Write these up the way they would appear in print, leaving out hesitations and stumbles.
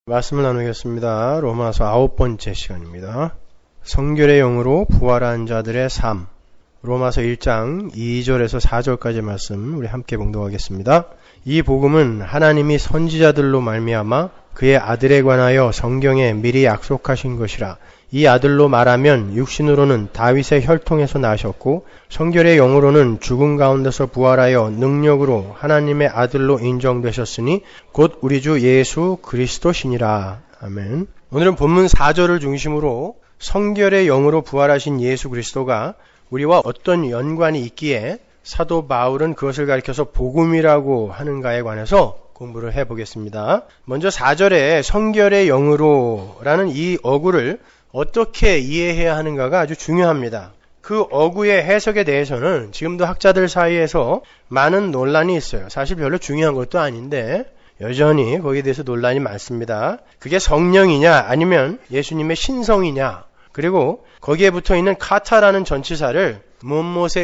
말씀을 나누겠습니다. 로마서 9번째 시간입니다. 성결의 영으로 부활한 자들의 삶. 로마서 1장 2절에서 4절까지 말씀 우리 함께 봉독하겠습니다. 이 복음은 하나님이 선지자들로 말미암아 그의 아들에 관하여 성경에 미리 약속하신 것이라. 이 아들로 말하면 육신으로는 다윗의 혈통에서 나셨고 성결의 영으로는 죽음 가운데서 부활하여 능력으로 하나님의 아들로 인정되셨으니 곧 우리 주 예수 그리스도시니라. 아멘. 오늘은 본문 4절을 중심으로 성결의 영으로 부활하신 예수 그리스도가 우리와 어떤 연관이 있기에 사도 바울은 그것을 가리켜서 복음이라고 하는가에 관해서 공부를 해보겠습니다. 먼저 4절에 성결의 영으로라는 이 어구를 어떻게 이해해야 하는가가 아주 중요합니다. 그 어구의 해석에 대해서는 지금도 학자들 사이에서 많은 논란이 있어요. 사실 별로 중요한 것도 아닌데 여전히 거기에 대해서 논란이 많습니다. 그게 성령이냐 아니면 예수님의 신성이냐, 그리고 거기에 붙어있는 카타라는 전치사를 무엇에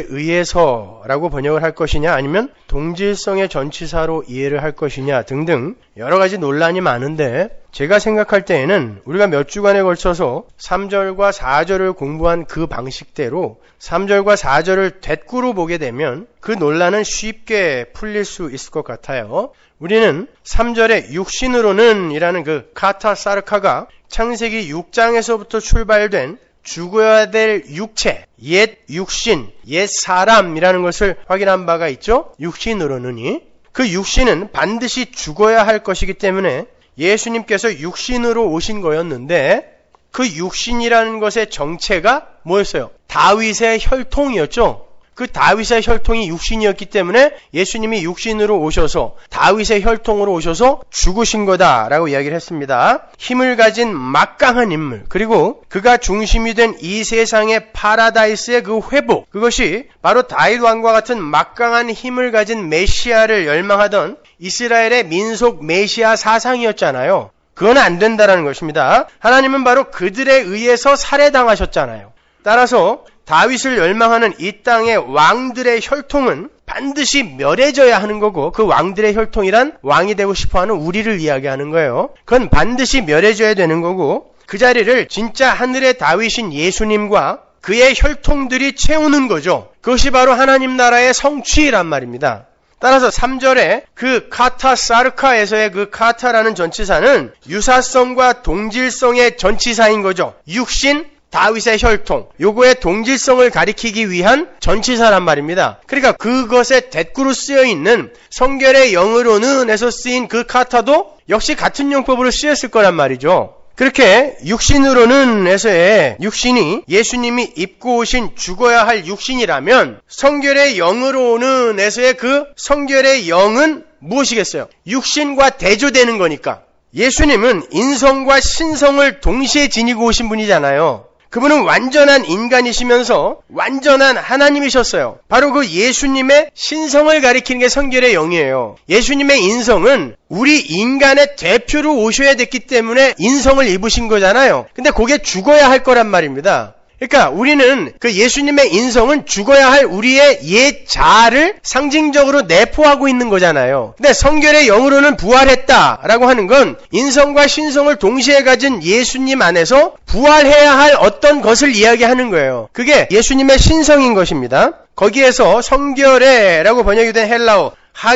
의해서라고 번역을 할 것이냐 아니면 동질성의 전치사로 이해를 할 것이냐 등등 여러 가지 논란이 많은데, 제가 생각할 때에는 우리가 몇 주간에 걸쳐서 3절과 4절을 공부한 그 방식대로 3절과 4절을 뒷구로 보게 되면 그 논란은 쉽게 풀릴 수 있을 것 같아요. 우리는 3절에 육신으로는 이라는 그 카타 사르카가 창세기 6장에서부터 출발된 죽어야 될 육체, 옛 육신, 옛 사람이라는 것을 확인한 바가 있죠. 육신으로는이 그 육신은 반드시 죽어야 할 것이기 때문에 예수님께서 육신으로 오신 거였는데 그 육신이라는 것의 정체가 뭐였어요? 다윗의 혈통이었죠. 그 다윗의 혈통이 육신이었기 때문에 예수님이 육신으로 오셔서 다윗의 혈통으로 오셔서 죽으신 거다라고 이야기를 했습니다. 힘을 가진 막강한 인물, 그리고 그가 중심이 된 이 세상의 파라다이스의 그 회복, 그것이 바로 다윗 왕과 같은 막강한 힘을 가진 메시아를 열망하던 이스라엘의 민속 메시아 사상이었잖아요. 그건 안 된다라는 것입니다. 하나님은 바로 그들에 의해서 살해당하셨잖아요. 따라서 다윗을 열망하는 이 땅의 왕들의 혈통은 반드시 멸해져야 하는 거고, 그 왕들의 혈통이란 왕이 되고 싶어하는 우리를 이야기하는 거예요. 그건 반드시 멸해져야 되는 거고, 그 자리를 진짜 하늘의 다윗인 예수님과 그의 혈통들이 채우는 거죠. 그것이 바로 하나님 나라의 성취란 말입니다. 따라서 3절에 그 카타 사르카에서의 그 카타라는 전치사는 유사성과 동질성의 전치사인 거죠. 육신, 다윗의 혈통, 요거의 동질성을 가리키기 위한 전치사란 말입니다. 그러니까 그것에 댓구로 쓰여 있는 성결의 영으로는 에서 쓰인 그 카타도 역시 같은 용법으로 쓰였을 거란 말이죠. 그렇게 육신으로는 에서의 육신이 예수님이 입고 오신 죽어야 할 육신이라면 성결의 영으로는 에서의 그 성결의 영은 무엇이겠어요? 육신과 대조되는 거니까. 예수님은 인성과 신성을 동시에 지니고 오신 분이잖아요. 그분은 완전한 인간이시면서 완전한 하나님이셨어요. 바로 그 예수님의 신성을 가리키는 게 성결의 영이에요. 예수님의 인성은 우리 인간의 대표로 오셔야 됐기 때문에 인성을 입으신 거잖아요. 근데 그게 죽어야 할 거란 말입니다. 그러니까 우리는 그 예수님의 인성은 죽어야 할 우리의 옛 자아를 상징적으로 내포하고 있는 거잖아요. 근데 성결의 영으로는 부활했다라고 하는 건 인성과 신성을 동시에 가진 예수님 안에서 부활해야 할 어떤 것을 이야기하는 거예요. 그게 예수님의 신성인 것입니다. 거기에서 성결의라고 번역이 된 헬라어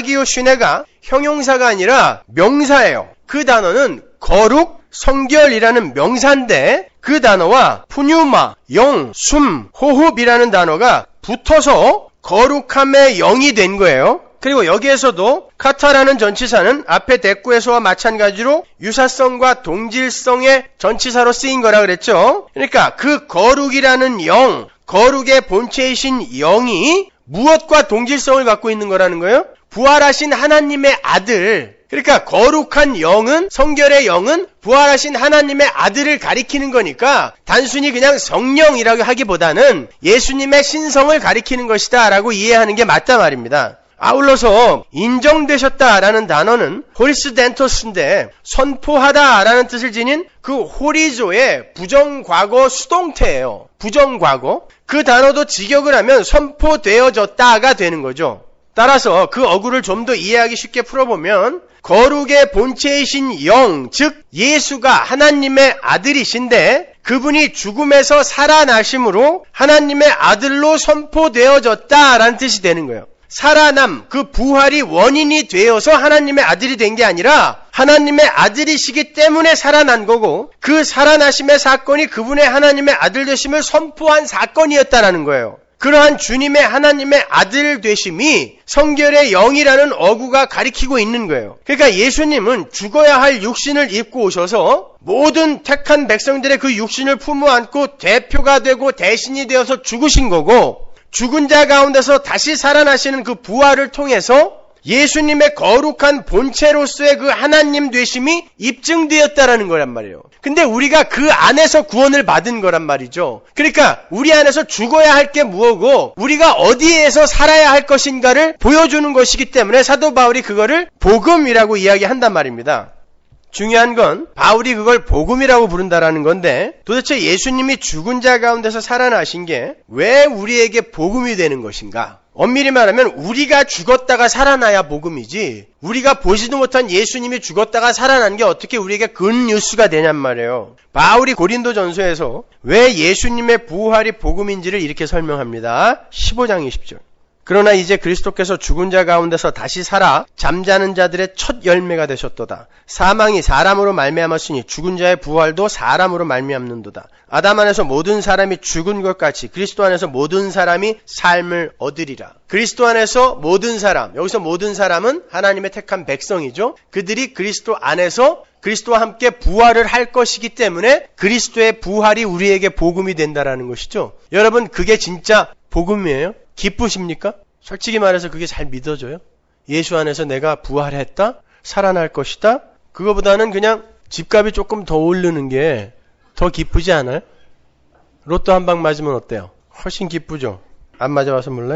하기오슈네가 형용사가 아니라 명사예요. 그 단어는 거룩, 성결이라는 명사인데 그 단어와 푸뉴마, 영, 숨, 호흡이라는 단어가 붙어서 거룩함의 영이 된 거예요. 그리고 여기에서도 카타라는 전치사는 앞에 댓구에서와 마찬가지로 유사성과 동질성의 전치사로 쓰인 거라 그랬죠. 그러니까 그 거룩이라는 영, 거룩의 본체이신 영이 무엇과 동질성을 갖고 있는 거라는 거예요? 부활하신 하나님의 아들. 그러니까 거룩한 영은, 성결의 영은 부활하신 하나님의 아들을 가리키는 거니까 단순히 그냥 성령이라고 하기보다는 예수님의 신성을 가리키는 것이다 라고 이해하는 게 맞다 말입니다. 아울러서 인정되셨다라는 단어는 호리스덴토스인데 선포하다라는 뜻을 지닌 그 호리조의 부정과거 수동태예요. 부정과거. 그 단어도 직역을 하면 선포되어졌다가 되는 거죠. 따라서 그 어구를 좀 더 이해하기 쉽게 풀어보면 거룩의 본체이신 영, 즉 예수가 하나님의 아들이신데 그분이 죽음에서 살아나심으로 하나님의 아들로 선포되어졌다라는 뜻이 되는 거예요. 살아남, 그 부활이 원인이 되어서 하나님의 아들이 된 게 아니라 하나님의 아들이시기 때문에 살아난 거고 그 살아나심의 사건이 그분의 하나님의 아들 되심을 선포한 사건이었다라는 거예요. 그러한 주님의 하나님의 아들 되심이 성결의 영이라는 어구가 가리키고 있는 거예요. 그러니까 예수님은 죽어야 할 육신을 입고 오셔서 모든 택한 백성들의 그 육신을 품어 안고 대표가 되고 대신이 되어서 죽으신 거고 죽은 자 가운데서 다시 살아나시는 그 부활을 통해서 예수님의 거룩한 본체로서의 그 하나님 되심이 입증되었다라는 거란 말이에요. 근데 우리가 그 안에서 구원을 받은 거란 말이죠. 그러니까 우리 안에서 죽어야 할 게 무엇고 우리가 어디에서 살아야 할 것인가를 보여주는 것이기 때문에 사도 바울이 그거를 복음이라고 이야기한단 말입니다. 중요한 건 바울이 그걸 복음이라고 부른다라는 건데 도대체 예수님이 죽은 자 가운데서 살아나신 게 왜 우리에게 복음이 되는 것인가? 엄밀히 말하면 우리가 죽었다가 살아나야 복음이지 우리가 보지도 못한 예수님이 죽었다가 살아난 게 어떻게 우리에게 굿뉴스가 되냔 말이에요. 바울이 고린도전서에서 왜 예수님의 부활이 복음인지를 이렇게 설명합니다. 15장 20절. 그러나 이제 그리스도께서 죽은 자 가운데서 다시 살아 잠자는 자들의 첫 열매가 되셨도다. 사망이 사람으로 말미암았으니 죽은 자의 부활도 사람으로 말미암는도다. 아담 안에서 모든 사람이 죽은 것 같이 그리스도 안에서 모든 사람이 삶을 얻으리라. 그리스도 안에서 모든 사람, 여기서 모든 사람은 하나님의 택한 백성이죠. 그들이 그리스도 안에서 그리스도와 함께 부활을 할 것이기 때문에 그리스도의 부활이 우리에게 복음이 된다라는 것이죠. 여러분 그게 진짜 복음이에요? 기쁘십니까? 솔직히 말해서 그게 잘 믿어져요? 예수 안에서 내가 부활했다? 살아날 것이다? 그거보다는 그냥 집값이 조금 더 오르는 게 더 기쁘지 않아요? 로또 한 방 맞으면 어때요? 훨씬 기쁘죠? 안 맞아봐서 몰라요?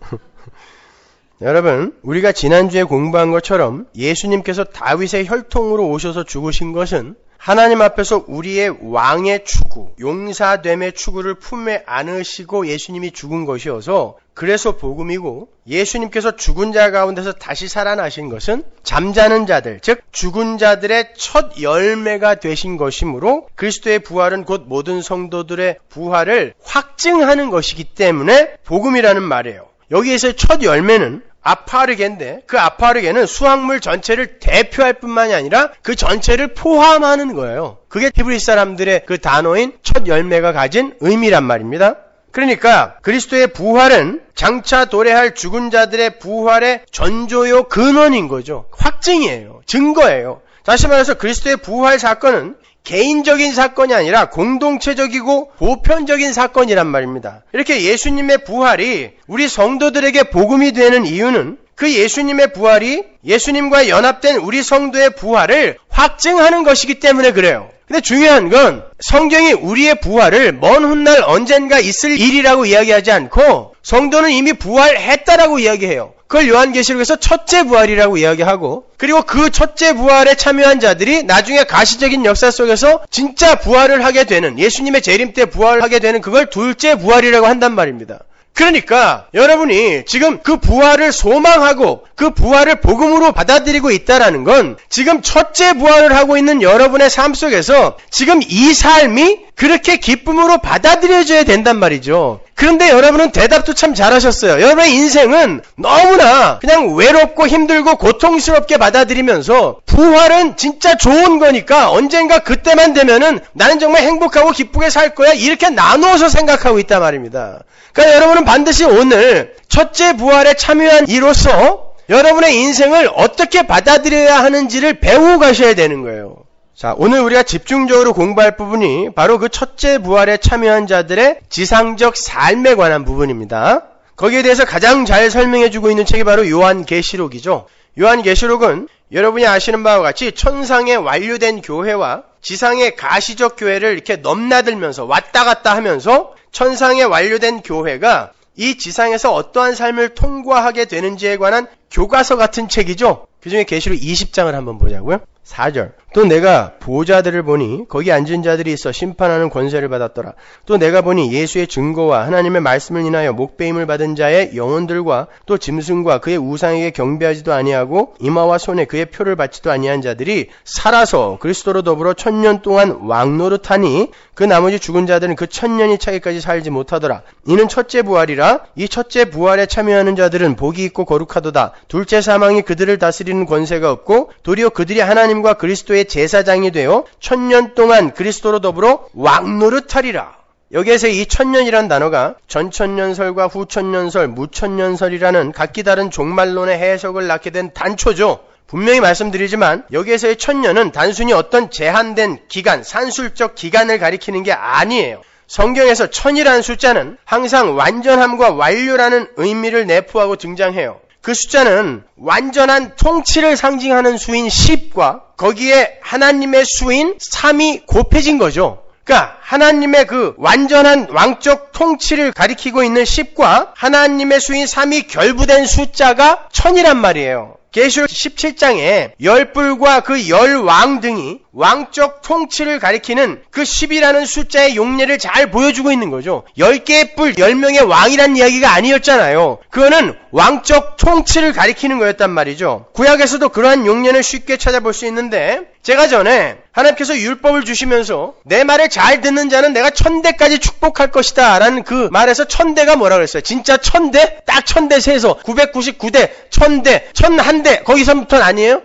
여러분, 우리가 지난주에 공부한 것처럼 예수님께서 다윗의 혈통으로 오셔서 죽으신 것은 하나님 앞에서 우리의 왕의 추구, 용사됨의 추구를 품에 안으시고 예수님이 죽은 것이어서 그래서 복음이고 예수님께서 죽은 자 가운데서 다시 살아나신 것은 잠자는 자들, 즉 죽은 자들의 첫 열매가 되신 것이므로 그리스도의 부활은 곧 모든 성도들의 부활을 확증하는 것이기 때문에 복음이라는 말이에요. 여기에서의 첫 열매는 아파르게인데 그 아파르게는 수확물 전체를 대표할 뿐만이 아니라 그 전체를 포함하는 거예요. 그게 히브리 사람들의 그 단어인 첫 열매가 가진 의미란 말입니다. 그러니까 그리스도의 부활은 장차 도래할 죽은 자들의 부활의 전조요 근원인 거죠. 확증이에요. 증거예요. 다시 말해서 그리스도의 부활 사건은 개인적인 사건이 아니라 공동체적이고 보편적인 사건이란 말입니다. 이렇게 예수님의 부활이 우리 성도들에게 복음이 되는 이유는 그 예수님의 부활이 예수님과 연합된 우리 성도의 부활을 확증하는 것이기 때문에 그래요. 근데 중요한 건 성경이 우리의 부활을 먼 훗날 언젠가 있을 일이라고 이야기하지 않고 성도는 이미 부활했다라고 이야기해요. 그걸 요한계시록에서 첫째 부활이라고 이야기하고 그리고 그 첫째 부활에 참여한 자들이 나중에 가시적인 역사 속에서 진짜 부활을 하게 되는 예수님의 재림 때 부활하게 되는 그걸 둘째 부활이라고 한단 말입니다. 그러니까 여러분이 지금 그 부활을 소망하고 그 부활을 복음으로 받아들이고 있다라는 건 지금 첫째 부활을 하고 있는 여러분의 삶 속에서 지금 이 삶이 그렇게 기쁨으로 받아들여져야 된단 말이죠. 그런데 여러분은 대답도 참 잘하셨어요. 여러분의 인생은 너무나 그냥 외롭고 힘들고 고통스럽게 받아들이면서 부활은 진짜 좋은 거니까 언젠가 그때만 되면은 나는 정말 행복하고 기쁘게 살 거야 이렇게 나누어서 생각하고 있단 말입니다. 그러니까 여러분은 반드시 오늘 첫째 부활에 참여한 이로써 여러분의 인생을 어떻게 받아들여야 하는지를 배우고 가셔야 되는 거예요. 자, 오늘 우리가 집중적으로 공부할 부분이 바로 그 첫째 부활에 참여한 자들의 지상적 삶에 관한 부분입니다. 거기에 대해서 가장 잘 설명해주고 있는 책이 바로 요한계시록이죠. 요한계시록은 여러분이 아시는 바와 같이 천상에 완료된 교회와 지상의 가시적 교회를 이렇게 넘나들면서 왔다 갔다 하면서 천상에 완료된 교회가 이 지상에서 어떠한 삶을 통과하게 되는지에 관한 교과서 같은 책이죠. 그 중에 계시록 20장을 한번 보자고요. 4절. 또 내가 보좌들을 보니 거기 앉은 자들이 있어 심판하는 권세를 받았더라. 또 내가 보니 예수의 증거와 하나님의 말씀을 인하여 목배임을 받은 자의 영혼들과 또 짐승과 그의 우상에게 경배하지도 아니하고 이마와 손에 그의 표를 받지도 아니한 자들이 살아서 그리스도로 더불어 1000년 동안 왕노릇하니 그 나머지 죽은 자들은 그 1000년이 차기까지 살지 못하더라. 이는 첫째 부활이라. 이 첫째 부활에 참여하는 자들은 복이 있고 거룩하도다. 둘째 사망이 그들을 다스리는 권세가 없고 도리어 그들이 하나님과 그리스도의 제사장이 되어 1000년 동안 그리스도로 더불어 왕노릇하리라. 여기에서 이 1000년이란 단어가 전천년설과 후천년설, 무천년설이라는 각기 다른 종말론의 해석을 낳게 된 단초죠. 분명히 말씀드리지만 여기에서의 1000년은 단순히 어떤 제한된 기간, 산술적 기간을 가리키는 게 아니에요. 성경에서 1000이라는 숫자는 항상 완전함과 완료라는 의미를 내포하고 등장해요. 그 숫자는 완전한 통치를 상징하는 수인 10과 거기에 하나님의 수인 3이 곱해진 거죠. 그러니까 하나님의 그 완전한 왕적 통치를 가리키고 있는 10과 하나님의 수인 3이 결부된 숫자가 1000이란 말이에요. 계시록 17장에 10뿔과 그 10왕 등이 왕적 통치를 가리키는 그 10이라는 숫자의 용례를 잘 보여주고 있는 거죠. 10개의 뿔, 10명의 왕이란 이야기가 아니었잖아요. 그거는 왕적 통치를 가리키는 거였단 말이죠. 구약에서도 그러한 용례를 쉽게 찾아볼 수 있는데 제가 전에 하나님께서 율법을 주시면서 내 말을 잘 듣는 자는 내가 1000대까지 축복할 것이다 라는 그 말에서 1000대가 뭐라 그랬어요? 진짜 1000대? 딱 1000대 세서 999대, 1000대, 1001대 거기서부터는 아니에요?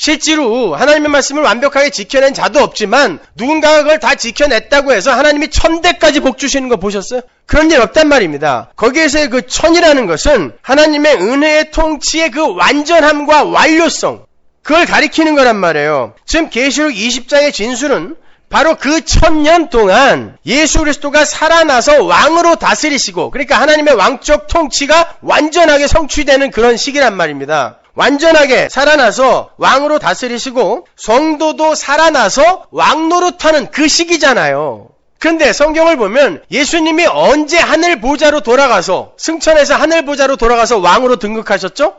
실제로 하나님의 말씀을 완벽하게 지켜낸 자도 없지만 누군가가 그걸 다 지켜냈다고 해서 하나님이 1000대까지 복 주시는 거 보셨어요? 그런 일 없단 말입니다. 거기에서의 그 1000이라는 것은 하나님의 은혜의 통치의 그 완전함과 완료성, 그걸 가리키는 거란 말이에요. 지금 계시록 20장의 진술은 바로 그 1000년 동안 예수 그리스도가 살아나서 왕으로 다스리시고, 그러니까 하나님의 왕적 통치가 완전하게 성취되는 그런 시기란 말입니다. 완전하게 살아나서 왕으로 다스리시고 성도도 살아나서 왕노릇하는 그 시기잖아요. 그런데 성경을 보면 예수님이 언제 하늘 보좌로 돌아가서 승천해서 하늘 보좌로 돌아가서 왕으로 등극하셨죠?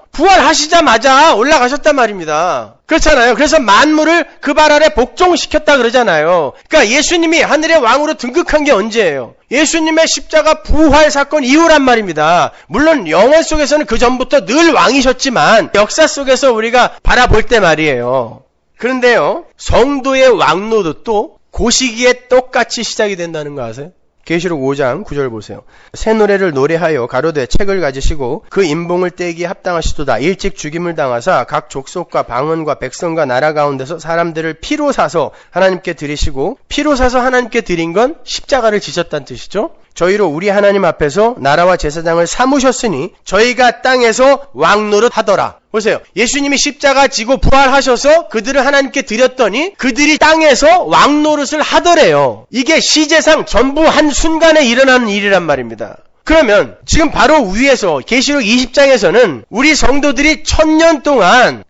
부활하시자마자 올라가셨단 말입니다. 그렇잖아요. 그래서 만물을 그 발 아래 복종시켰다 그러잖아요. 그러니까 예수님이 하늘의 왕으로 등극한 게 언제예요? 예수님의 십자가 부활 사건 이후란 말입니다. 물론 영원 속에서는 그 전부터 늘 왕이셨지만 역사 속에서 우리가 바라볼 때 말이에요. 그런데요, 성도의 왕노릇도 그 시기에 똑같이 시작이 된다는 거 아세요? 계시록 5장 9절 보세요. 새 노래를 노래하여 가로되 책을 가지시고 그 임봉을 떼기에 합당하시도다. 일찍 죽임을 당하사 각 족속과 방언과 백성과 나라 가운데서 사람들을 피로 사서 하나님께 드리시고, 피로 사서 하나님께 드린 건 십자가를 지셨다는 뜻이죠. 저희로 우리 하나님 앞에서 나라와 제사장을 삼으셨으니 저희가 땅에서 왕노릇 하더라. 보세요. 예수님이 십자가 지고 부활하셔서 그들을 하나님께 드렸더니 그들이 땅에서 왕노릇을 하더래요. 이게 시제상 전부 한순간에 일어나는 일이란 말입니다. 그러면 지금 바로 위에서 계시록 20장에서는 우리 성도들이 1000년 동안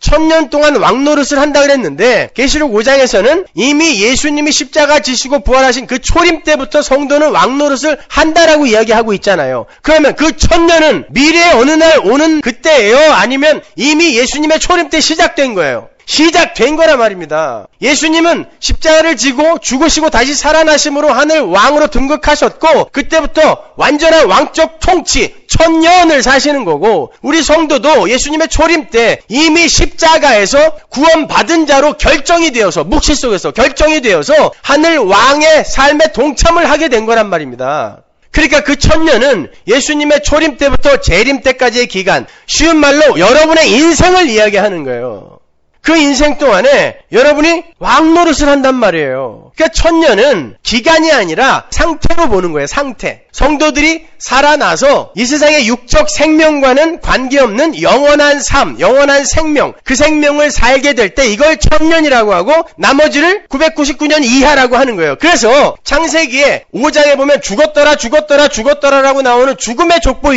왕노릇을 한다 그랬는데, 계시록 5장에서는 이미 예수님이 십자가 지시고 부활하신 그 초림 때부터 성도는 왕노릇을 한다라고 이야기하고 있잖아요. 그러면 그 1000년은 미래의 어느 날 오는 그때예요? 아니면 이미 예수님의 초림 때 시작된 거예요? 시작된 거란 말입니다. 예수님은 십자가를 지고 죽으시고 다시 살아나심으로 하늘 왕으로 등극하셨고, 그때부터 완전한 왕적 통치 1000년을 사시는 거고, 우리 성도도 예수님의 초림 때 이미 십자가에서 구원받은 자로 결정이 되어서, 묵시 속에서 결정이 되어서 하늘 왕의 삶에 동참을 하게 된 거란 말입니다. 그러니까 그 1000년은 예수님의 초림 때부터 재림 때까지의 기간, 쉬운 말로 여러분의 인생을 이야기하는 거예요. 그 인생 동안에 여러분이 왕노릇을 한단 말이에요. 그러니까 1000년은 기간이 아니라 상태로 보는 거예요. 상태. 성도들이 살아나서 이 세상의 육적 생명과는 관계없는 영원한 삶, 영원한 생명, 그 생명을 살게 될 때 이걸 1000년이라고 하고 나머지를 999년 이하라고 하는 거예요. 그래서 창세기에 5장에 보면 죽었더라라고 나오는 죽음의 족보 있죠.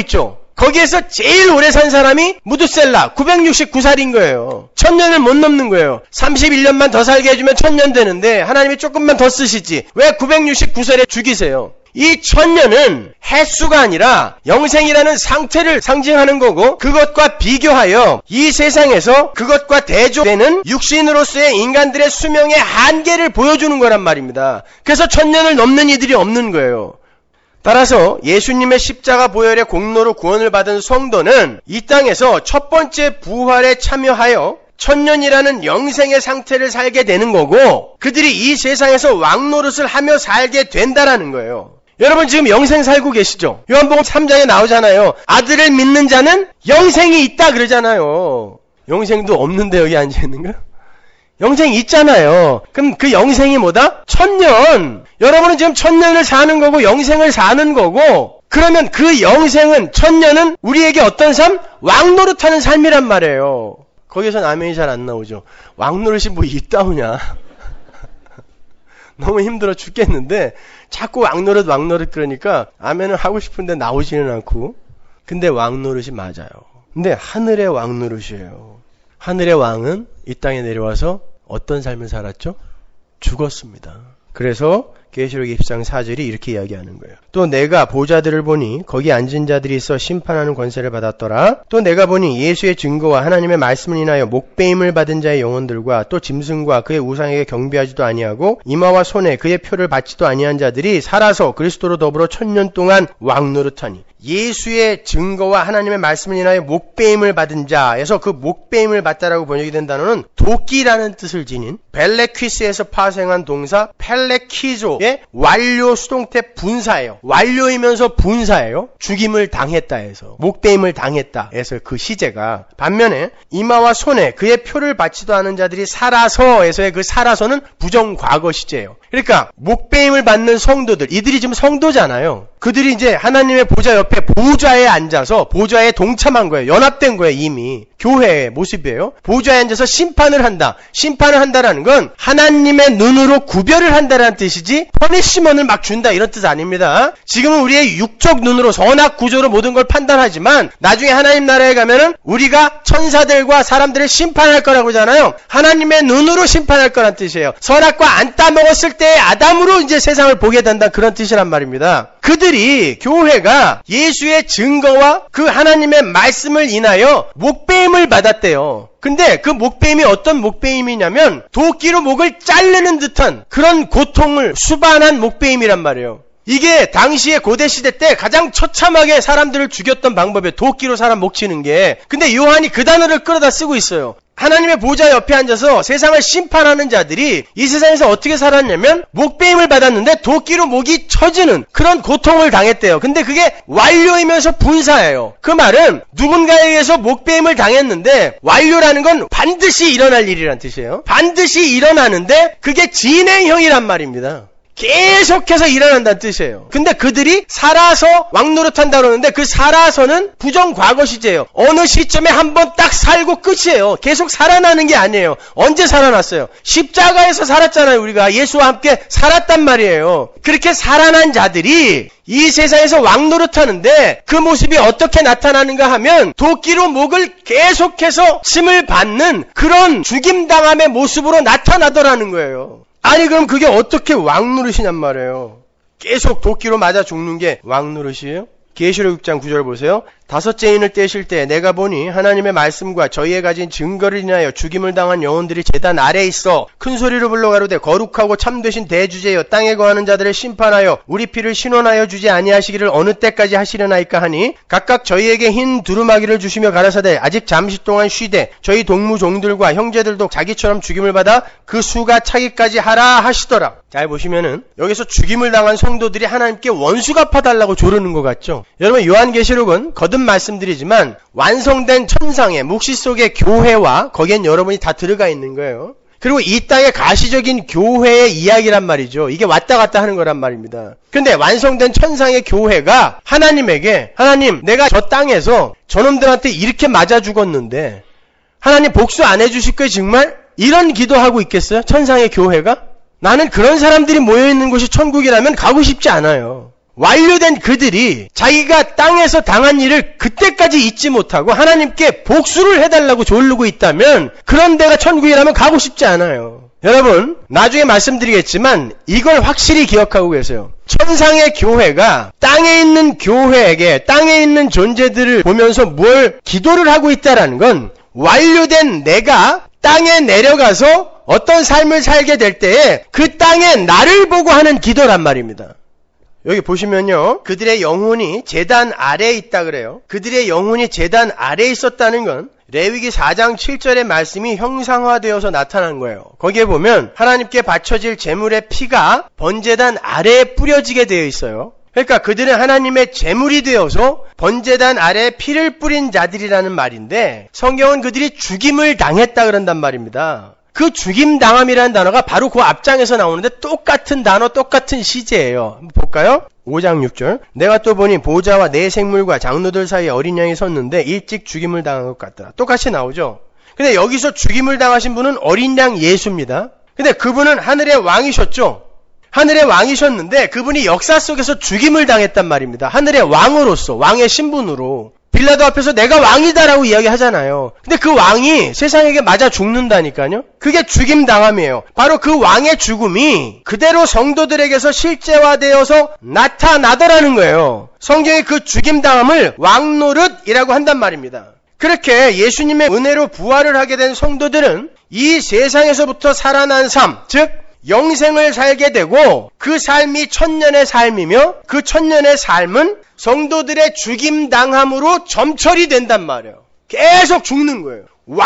거기에서 제일 오래 산 사람이 무두셀라 969살인 거예요. 1000년을 못 넘는 거예요. 31년만 더 살게 해주면 1000년 되는데 하나님이 조금만 더 쓰시지 왜 969살에 죽이세요? 이 1000년은 횟수가 아니라 영생이라는 상태를 상징하는 거고 그것과 비교하여 이 세상에서 그것과 대조되는 육신으로서의 인간들의 수명의 한계를 보여주는 거란 말입니다. 그래서 1000년을 넘는 이들이 없는 거예요. 따라서 예수님의 십자가 보혈의 공로로 구원을 받은 성도는 이 땅에서 첫 번째 부활에 참여하여 1000년이라는 영생의 상태를 살게 되는 거고 그들이 이 세상에서 왕노릇을 하며 살게 된다라는 거예요. 여러분 지금 영생 살고 계시죠? 요한복음 3장에 나오잖아요. 아들을 믿는 자는 영생이 있다 그러잖아요. 영생도 없는데 여기 앉아있는 거야? 영생이 있잖아요. 그럼 그 영생이 뭐다? 1000년. 여러분은 지금 1000년을 사는 거고 영생을 사는 거고 그러면 그 영생은 1000년은 우리에게 어떤 삶? 왕노릇하는 삶이란 말이에요. 거기선 아멘이 잘 안 나오죠. 왕노릇이 뭐 있다우냐. 너무 힘들어 죽겠는데 자꾸 왕노릇 그러니까 아멘을 하고 싶은데 나오지는 않고 근데 왕노릇이 맞아요. 근데 하늘의 왕노릇이에요. 하늘의 왕은 이 땅에 내려와서 어떤 삶을 살았죠? 죽었습니다. 그래서 계시록 20장 4절이 이렇게 이야기하는 거예요. 또 내가 보좌들을 보니 거기 앉은 자들이 있어 심판하는 권세를 받았더라. 또 내가 보니 예수의 증거와 하나님의 말씀을 인하여 목배임을 받은 자의 영혼들과 또 짐승과 그의 우상에게 경배하지도 아니하고 이마와 손에 그의 표를 받지도 아니한 자들이 살아서 그리스도로 더불어 1000년 동안 왕노릇하니 예수의 증거와 하나님의 말씀을 인하여 목배임을 받은 자에서 그 목배임을 받다라고 번역이 된 단어는 도끼라는 뜻을 지닌 벨레퀴스에서 파생한 동사 펠레키조의 완료 수동태 분사예요. 완료이면서 분사예요. 죽임을 당했다 해서 목배임을 당했다 해서 그 시제가 반면에 이마와 손에 그의 표를 받지도 않은 자들이 살아서 해서의 그 살아서는 부정과거 시제예요. 그러니까 목배임을 받는 성도들 이들이 지금 성도잖아요. 그들이 이제 하나님의 보좌 옆에 보좌에 앉아서 보좌에 동참한 거예요. 연합된 거예요. 이미 교회의 모습이에요. 보좌에 앉아서 심판을 한다. 심판을 한다라는 건 하나님의 눈으로 구별을 한다라는 뜻이지 퍼니시먼을 막 준다 이런 뜻 아닙니다. 지금은 우리의 육적 눈으로 선악 구조로 모든 걸 판단하지만 나중에 하나님 나라에 가면은 우리가 천사들과 사람들을 심판할 거라고 하잖아요. 하나님의 눈으로 심판할 거란 뜻이에요. 선악과 안 따먹었을 때 아담으로 이제 세상을 보게 된다 그런 뜻이란 말입니다. 그들이 교회가 예수의 증거와 그 하나님의 말씀을 인하여 목배임을 받았대요. 근데 그 목배임이 어떤 목배임이냐면 도끼로 목을 자르는 듯한 그런 고통을 수반한 목배임이란 말이에요. 이게 당시의 고대시대 때 가장 처참하게 사람들을 죽였던 방법이에요. 도끼로 사람 목 치는 게. 근데 요한이 그 단어를 끌어다 쓰고 있어요. 하나님의 보좌 옆에 앉아서 세상을 심판하는 자들이 이 세상에서 어떻게 살았냐면 목배임을 받았는데 도끼로 목이 쳐지는 그런 고통을 당했대요. 근데 그게 완료이면서 분사예요. 그 말은 누군가에 의해서 목배임을 당했는데 완료라는 건 반드시 일어날 일이란 뜻이에요. 반드시 일어나는데 그게 진행형이란 말입니다. 계속해서 일어난다는 뜻이에요. 근데 그들이 살아서 왕노릇한다 그러는데 그 살아서는 부정과거 시제예요. 어느 시점에 한번 딱 살고 끝이에요. 계속 살아나는 게 아니에요. 언제 살아났어요? 십자가에서 살았잖아요. 우리가 예수와 함께 살았단 말이에요. 그렇게 살아난 자들이 이 세상에서 왕노릇하는데 그 모습이 어떻게 나타나는가 하면 도끼로 목을 계속해서 침을 받는 그런 죽임당함의 모습으로 나타나더라는 거예요. 아니 그럼 그게 어떻게 왕노릇이냔 말이에요. 계속 도끼로 맞아 죽는 게 왕노릇이에요? 계시록 6장 9절 보세요. 다섯째 인을 떼실 때 내가 보니 하나님의 말씀과 저희에 가진 증거를 인하여 죽임을 당한 영혼들이 제단 아래에 있어 큰 소리로 불러가로되 거룩하고 참되신 대주제여 땅에 거하는 자들을 심판하여 우리 피를 신원하여 주지 아니하시기를 어느 때까지 하시려나이까 하니 각각 저희에게 흰 두루마기를 주시며 가라사대 아직 잠시 동안 쉬되 저희 동무종들과 형제들도 자기처럼 죽임을 받아 그 수가 차기까지 하라 하시더라. 잘 보시면은 여기서 죽임을 당한 성도들이 하나님께 원수 갚아달라고 조르는 것 같죠. 여러분 요한계시록은 거듭 말씀드리지만 완성된 천상의 묵시 속의 교회와 거기엔 여러분이 다 들어가 있는 거예요. 그리고 이 땅의 가시적인 교회의 이야기란 말이죠. 이게 왔다 갔다 하는 거란 말입니다. 근데 완성된 천상의 교회가 하나님에게 하나님 내가 저 땅에서 저놈들한테 이렇게 맞아 죽었는데 하나님 복수 안 해주실 거예요 정말? 이런 기도하고 있겠어요? 천상의 교회가? 나는 그런 사람들이 모여있는 곳이 천국이라면 가고 싶지 않아요. 완료된 그들이 자기가 땅에서 당한 일을 그때까지 잊지 못하고 하나님께 복수를 해달라고 조르고 있다면 그런 데가 천국이라면 가고 싶지 않아요. 여러분, 나중에 말씀드리겠지만 이걸 확실히 기억하고 계세요. 천상의 교회가 땅에 있는 교회에게, 땅에 있는 존재들을 보면서 뭘 기도를 하고 있다라는 건 완료된 내가 땅에 내려가서 어떤 삶을 살게 될 때에 그 땅에 나를 보고 하는 기도란 말입니다. 여기 보시면요, 그들의 영혼이 제단 아래에 있다 그래요. 그들의 영혼이 제단 아래에 있었다는 건 레위기 4장 7절의 말씀이 형상화되어서 나타난 거예요. 거기에 보면 하나님께 바쳐질 제물의 피가 번제단 아래에 뿌려지게 되어 있어요. 그러니까 그들은 하나님의 제물이 되어서 번제단 아래에 피를 뿌린 자들이라는 말인데 성경은 그들이 죽임을 당했다 그런단 말입니다. 그 죽임당함이라는 단어가 바로 그 앞장에서 나오는데 똑같은 단어, 똑같은 시제예요. 한번 볼까요? 5장 6절. 내가 또 보니 보좌와 내 생물과 장로들 사이에 어린 양이 섰는데 일찍 죽임을 당한 것 같더라. 똑같이 나오죠. 근데 여기서 죽임을 당하신 분은 어린 양 예수입니다. 근데 그분은 하늘의 왕이셨죠. 하늘의 왕이셨는데 그분이 역사 속에서 죽임을 당했단 말입니다. 하늘의 왕으로서, 왕의 신분으로. 빌라도 앞에서 내가 왕이다라고 이야기하잖아요. 근데 그 왕이 세상에게 맞아 죽는다니까요. 그게 죽임당함이에요. 바로 그 왕의 죽음이 그대로 성도들에게서 실제화되어서 나타나더라는 거예요. 성경이 그 죽임당함을 왕노릇이라고 한단 말입니다. 그렇게 예수님의 은혜로 부활을 하게 된 성도들은 이 세상에서부터 살아난 삶, 즉 영생을 살게 되고 그 삶이 천년의 삶이며 그 천년의 삶은 성도들의 죽임당함으로 점철이 된단 말이에요. 계속 죽는 거예요.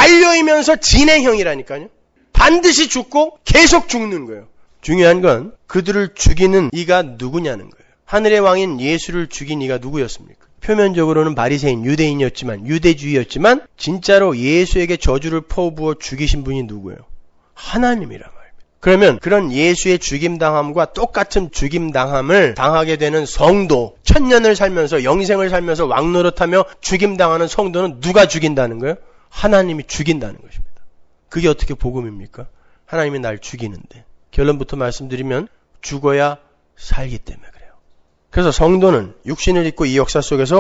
완료이면서 진행형이라니까요. 반드시 죽고 계속 죽는 거예요. 중요한 건 그들을 죽이는 이가 누구냐는 거예요. 하늘의 왕인 예수를 죽인 이가 누구였습니까? 표면적으로는 바리새인, 유대인이었지만, 유대주의였지만 진짜로 예수에게 저주를 퍼부어 죽이신 분이 누구예요? 하나님이란 말입니다. 그러면 그런 예수의 죽임당함과 똑같은 죽임당함을 당하게 되는 성도, 천년을 살면서 영생을 살면서 왕노릇하며 죽임당하는 성도는 누가 죽인다는 거예요? 하나님이 죽인다는 것입니다. 그게 어떻게 복음입니까? 하나님이 날 죽이는데. 결론부터 말씀드리면 죽어야 살기 때문에 그래요. 그래서 성도는 육신을 입고 이 역사 속에서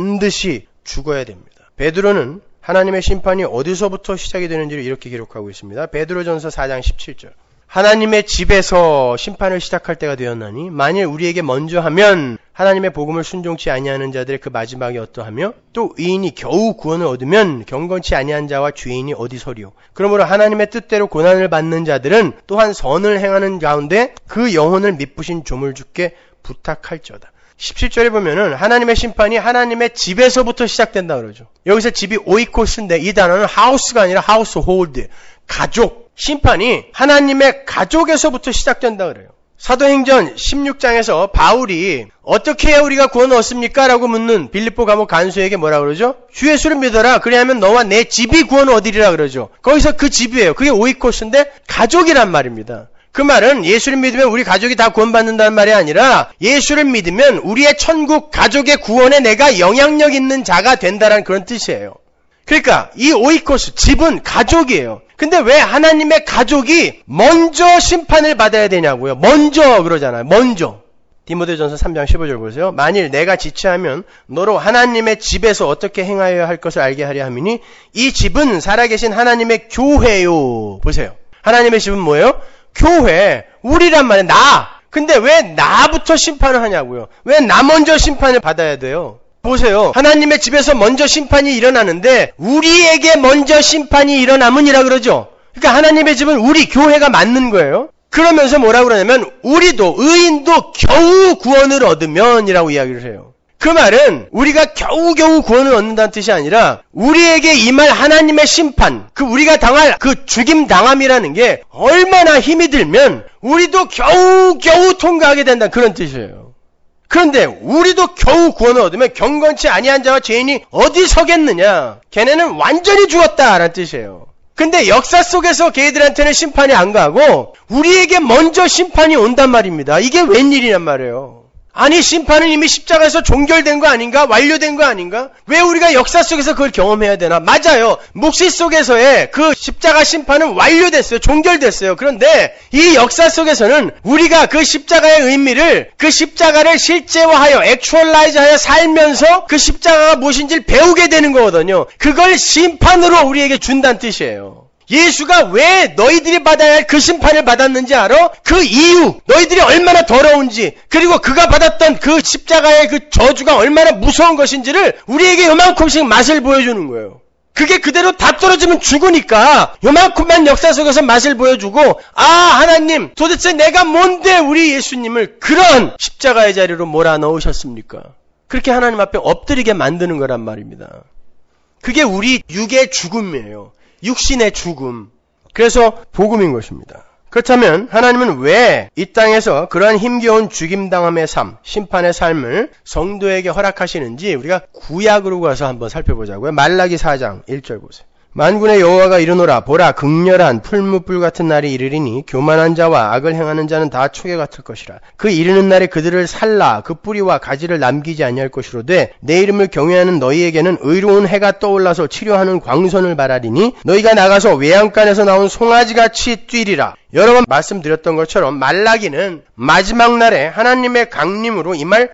반드시 죽어야 됩니다. 베드로는 하나님의 심판이 어디서부터 시작이 되는지를 이렇게 기록하고 있습니다. 베드로전서 4장 17절. 하나님의 집에서 심판을 시작할 때가 되었나니 만일 우리에게 먼저 하면 하나님의 복음을 순종치 아니하는 자들의 그 마지막이 어떠하며 또 의인이 겨우 구원을 얻으면 경건치 아니한 자와 죄인이 어디서리요. 그러므로 하나님의 뜻대로 고난을 받는 자들은 또한 선을 행하는 가운데 그 영혼을 미쁘신 조물주께 부탁할지어다. 17절에 보면은 하나님의 심판이 하나님의 집에서부터 시작된다 그러죠. 여기서 집이 오이코스인데 이 단어는 하우스가 아니라 하우스홀드, 가족. 심판이 하나님의 가족에서부터 시작된다 그래요. 사도행전 16장에서 바울이 어떻게 해야 우리가 구원을 얻습니까? 라고 묻는 빌립보 감옥 간수에게 뭐라 그러죠? 주 예수를 믿어라. 그리하면 너와 내 집이 구원을 얻으리라 그러죠. 거기서 그 집이에요. 그게 오이코스인데 가족이란 말입니다. 그 말은 예수를 믿으면 우리 가족이 다 구원받는다는 말이 아니라 예수를 믿으면 우리의 천국 가족의 구원에 내가 영향력 있는 자가 된다는 그런 뜻이에요. 그러니까 이 오이코스, 집은 가족이에요. 근데 왜 하나님의 가족이 먼저 심판을 받아야 되냐고요. 먼저 그러잖아요. 먼저. 디모데전서 3장 15절 보세요. 만일 내가 지체하면 너로 하나님의 집에서 어떻게 행하여야 할 것을 알게 하려 함이니 이 집은 살아계신 하나님의 교회요. 보세요. 하나님의 집은 뭐예요? 교회. 우리란 말이에요. 나. 근데 왜 나부터 심판을 하냐고요. 왜 나 먼저 심판을 받아야 돼요. 보세요. 하나님의 집에서 먼저 심판이 일어나는데 우리에게 먼저 심판이 일어나면이라 그러죠. 그러니까 하나님의 집은 우리 교회가 맞는 거예요. 그러면서 뭐라고 그러냐면 우리도 의인도 겨우 구원을 얻으면이라고 이야기를 해요. 그 말은 우리가 겨우겨우 구원을 얻는다는 뜻이 아니라 우리에게 임할 하나님의 심판, 그 우리가 당할 그 죽임당함이라는 게 얼마나 힘이 들면 우리도 겨우겨우 통과하게 된다는 그런 뜻이에요. 그런데 우리도 겨우 구원을 얻으면 경건치 아니한 자와 죄인이 어디 서겠느냐. 걔네는 완전히 죽었다라는 뜻이에요. 근데 역사 속에서 걔들한테는 심판이 안 가고 우리에게 먼저 심판이 온단 말입니다. 이게 웬일이란 말이에요. 아니 심판은 이미 십자가에서 종결된 거 아닌가? 완료된 거 아닌가? 왜 우리가 역사 속에서 그걸 경험해야 되나? 맞아요. 묵시 속에서의 그 십자가 심판은 완료됐어요. 종결됐어요. 그런데 이 역사 속에서는 우리가 그 십자가의 의미를, 그 십자가를 실제화하여 액츄얼라이즈하여 살면서 그 십자가가 무엇인지를 배우게 되는 거거든요. 그걸 심판으로 우리에게 준다는 뜻이에요. 예수가 왜 너희들이 받아야 할 그 심판을 받았는지 알아? 그 이유, 너희들이 얼마나 더러운지, 그리고 그가 받았던 그 십자가의 그 저주가 얼마나 무서운 것인지를 우리에게 요만큼씩 맛을 보여주는 거예요. 그게 그대로 다 떨어지면 죽으니까 요만큼만 역사 속에서 맛을 보여주고, 아 하나님 도대체 내가 뭔데 우리 예수님을 그런 십자가의 자리로 몰아넣으셨습니까? 그렇게 하나님 앞에 엎드리게 만드는 거란 말입니다. 그게 우리 육의 죽음이에요. 육신의 죽음. 그래서 복음인 것입니다. 그렇다면 하나님은 왜 이 땅에서 그러한 힘겨운 죽임당함의 삶, 심판의 삶을 성도에게 허락하시는지 우리가 구약으로 가서 한번 살펴보자고요. 말라기 4장 1절 보세요. 만군의 여호와가 이르노라 보라 극렬한 풀무불 같은 날이 이르리니 교만한 자와 악을 행하는 자는 다 초계 같을 것이라. 그 이르는 날에 그들을 살라 그 뿌리와 가지를 남기지 아니할 것이로되 내 이름을 경외하는 너희에게는 의로운 해가 떠올라서 치료하는 광선을 바라리니 너희가 나가서 외양간에서 나온 송아지같이 뛰리라. 여러 번 말씀드렸던 것처럼 말라기는 마지막 날에 하나님의 강림으로 임할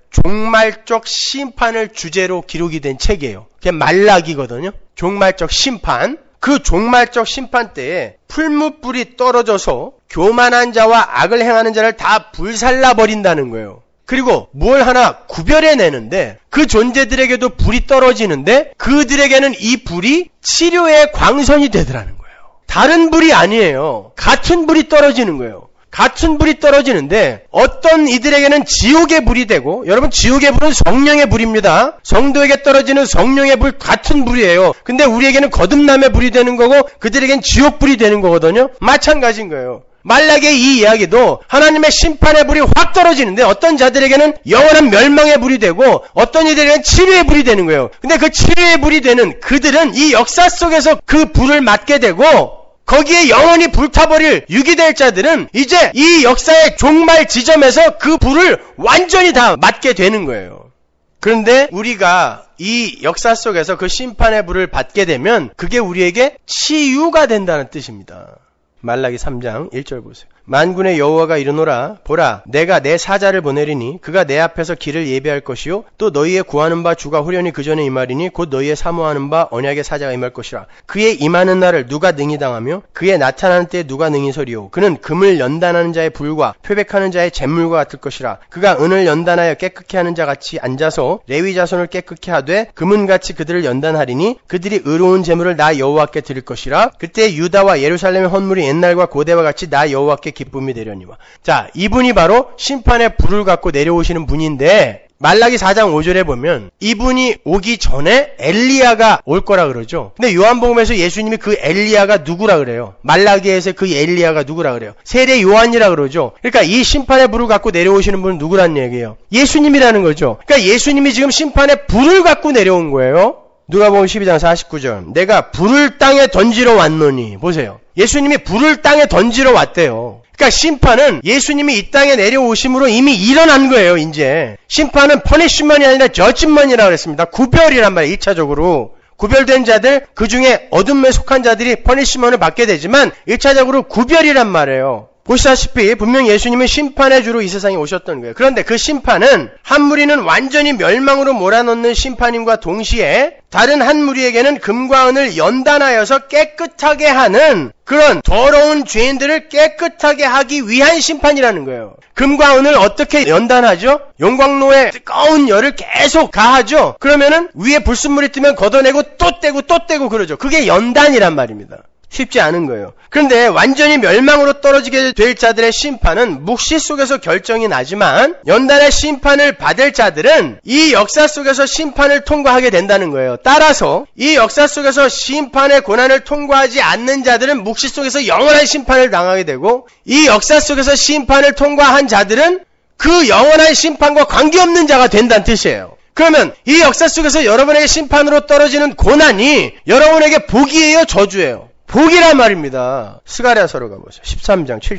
종말적 심판을 주제로 기록이 된 책이에요. 그게 말라기거든요. 종말적 심판. 그 종말적 심판 때에 풀무불이 떨어져서 교만한 자와 악을 행하는 자를 다 불살라버린다는 거예요. 그리고 뭘 하나 구별해내는데 그 존재들에게도 불이 떨어지는데 그들에게는 이 불이 치료의 광선이 되더라는 거예요. 다른 불이 아니에요. 같은 불이 떨어지는 거예요. 같은 불이 떨어지는데 어떤 이들에게는 지옥의 불이 되고, 여러분 지옥의 불은 성령의 불입니다. 성도에게 떨어지는 성령의 불 같은 불이에요. 근데 우리에게는 거듭남의 불이 되는 거고 그들에겐 지옥 불이 되는 거거든요. 마찬가지인 거예요. 말라기의 이 이야기도 하나님의 심판의 불이 확 떨어지는데 어떤 자들에게는 영원한 멸망의 불이 되고 어떤 이들에게는 치료의 불이 되는 거예요. 근데 그 치료의 불이 되는 그들은 이 역사 속에서 그 불을 맞게 되고 거기에 영원히 불타버릴 유기될 자들은 이제 이 역사의 종말 지점에서 그 불을 완전히 다 맞게 되는 거예요. 그런데 우리가 이 역사 속에서 그 심판의 불을 받게 되면 그게 우리에게 치유가 된다는 뜻입니다. 말라기 3장 1절 보세요. 만군의 여호와가 이르노라 보라 내가 내 사자를 보내리니 그가 내 앞에서 길을 예비할 것이요 또 너희의 구하는 바 주가 후련히 그 전에 임하리니 곧 너희의 사모하는 바 언약의 사자가 임할 것이라. 그의 임하는 날을 누가 능히 당하며 그의 나타나는 때에 누가 능히 서리오. 그는 금을 연단하는 자의 불과 표백하는 자의 잿물과 같을 것이라. 그가 은을 연단하여 깨끗게 하는 자 같이 앉아서 레위 자손을 깨끗게 하되 금은같이 그들을 연단하리니 그들이 의로운 제물을 나 여호와께 드릴 것이라. 그때 유다와 예루살렘의 헌물이 옛날과 고대와 같이 나 여호와께 기쁨이 되려니와. 자, 이분이 바로 심판의 불을 갖고 내려오시는 분인데 말라기 4장 5절에 보면 이분이 오기 전에 엘리야가 올 거라 그러죠. 근데 요한복음에서 예수님이 그 엘리야가 누구라 그래요? 말라기에서 그 엘리야가 누구라 그래요? 세례 요한이라 그러죠. 그러니까 이 심판의 불을 갖고 내려오시는 분은 누구란 얘기예요? 예수님이라는 거죠. 그러니까 예수님이 지금 심판의 불을 갖고 내려온 거예요. 누가복음 12장 49절 내가 불을 땅에 던지러 왔노니. 보세요. 예수님이 불을 땅에 던지러 왔대요. 그러니까 심판은 예수님이 이 땅에 내려오심으로 이미 일어난 거예요. 이제 심판은 퍼니쉬먼이 아니라 저지먼이라고 그랬습니다. 구별이란 말이에요. 1차적으로 구별된 자들, 그 중에 어둠에 속한 자들이 퍼니쉬먼을 받게 되지만 1차적으로 구별이란 말이에요. 보시다시피 분명 예수님은 심판의 주로 이 세상에 오셨던 거예요. 그런데 그 심판은 한 무리는 완전히 멸망으로 몰아넣는 심판임과 동시에 다른 한 무리에게는 금과 은을 연단하여서 깨끗하게 하는 그런 더러운 죄인들을 깨끗하게 하기 위한 심판이라는 거예요. 금과 은을 어떻게 연단하죠? 용광로에 뜨거운 열을 계속 가하죠. 그러면은 위에 불순물이 뜨면 걷어내고 또 떼고 그러죠. 그게 연단이란 말입니다. 쉽지 않은 거예요. 그런데 완전히 멸망으로 떨어지게 될 자들의 심판은 묵시 속에서 결정이 나지만 연단의 심판을 받을 자들은 이 역사 속에서 심판을 통과하게 된다는 거예요. 따라서 이 역사 속에서 심판의 고난을 통과하지 않는 자들은 묵시 속에서 영원한 심판을 당하게 되고 이 역사 속에서 심판을 통과한 자들은 그 영원한 심판과 관계없는 자가 된다는 뜻이에요. 그러면 이 역사 속에서 여러분에게 심판으로 떨어지는 고난이 여러분에게 복이에요, 저주예요? 복이란 말입니다. 스가랴서로 가보세요. 13장 7절.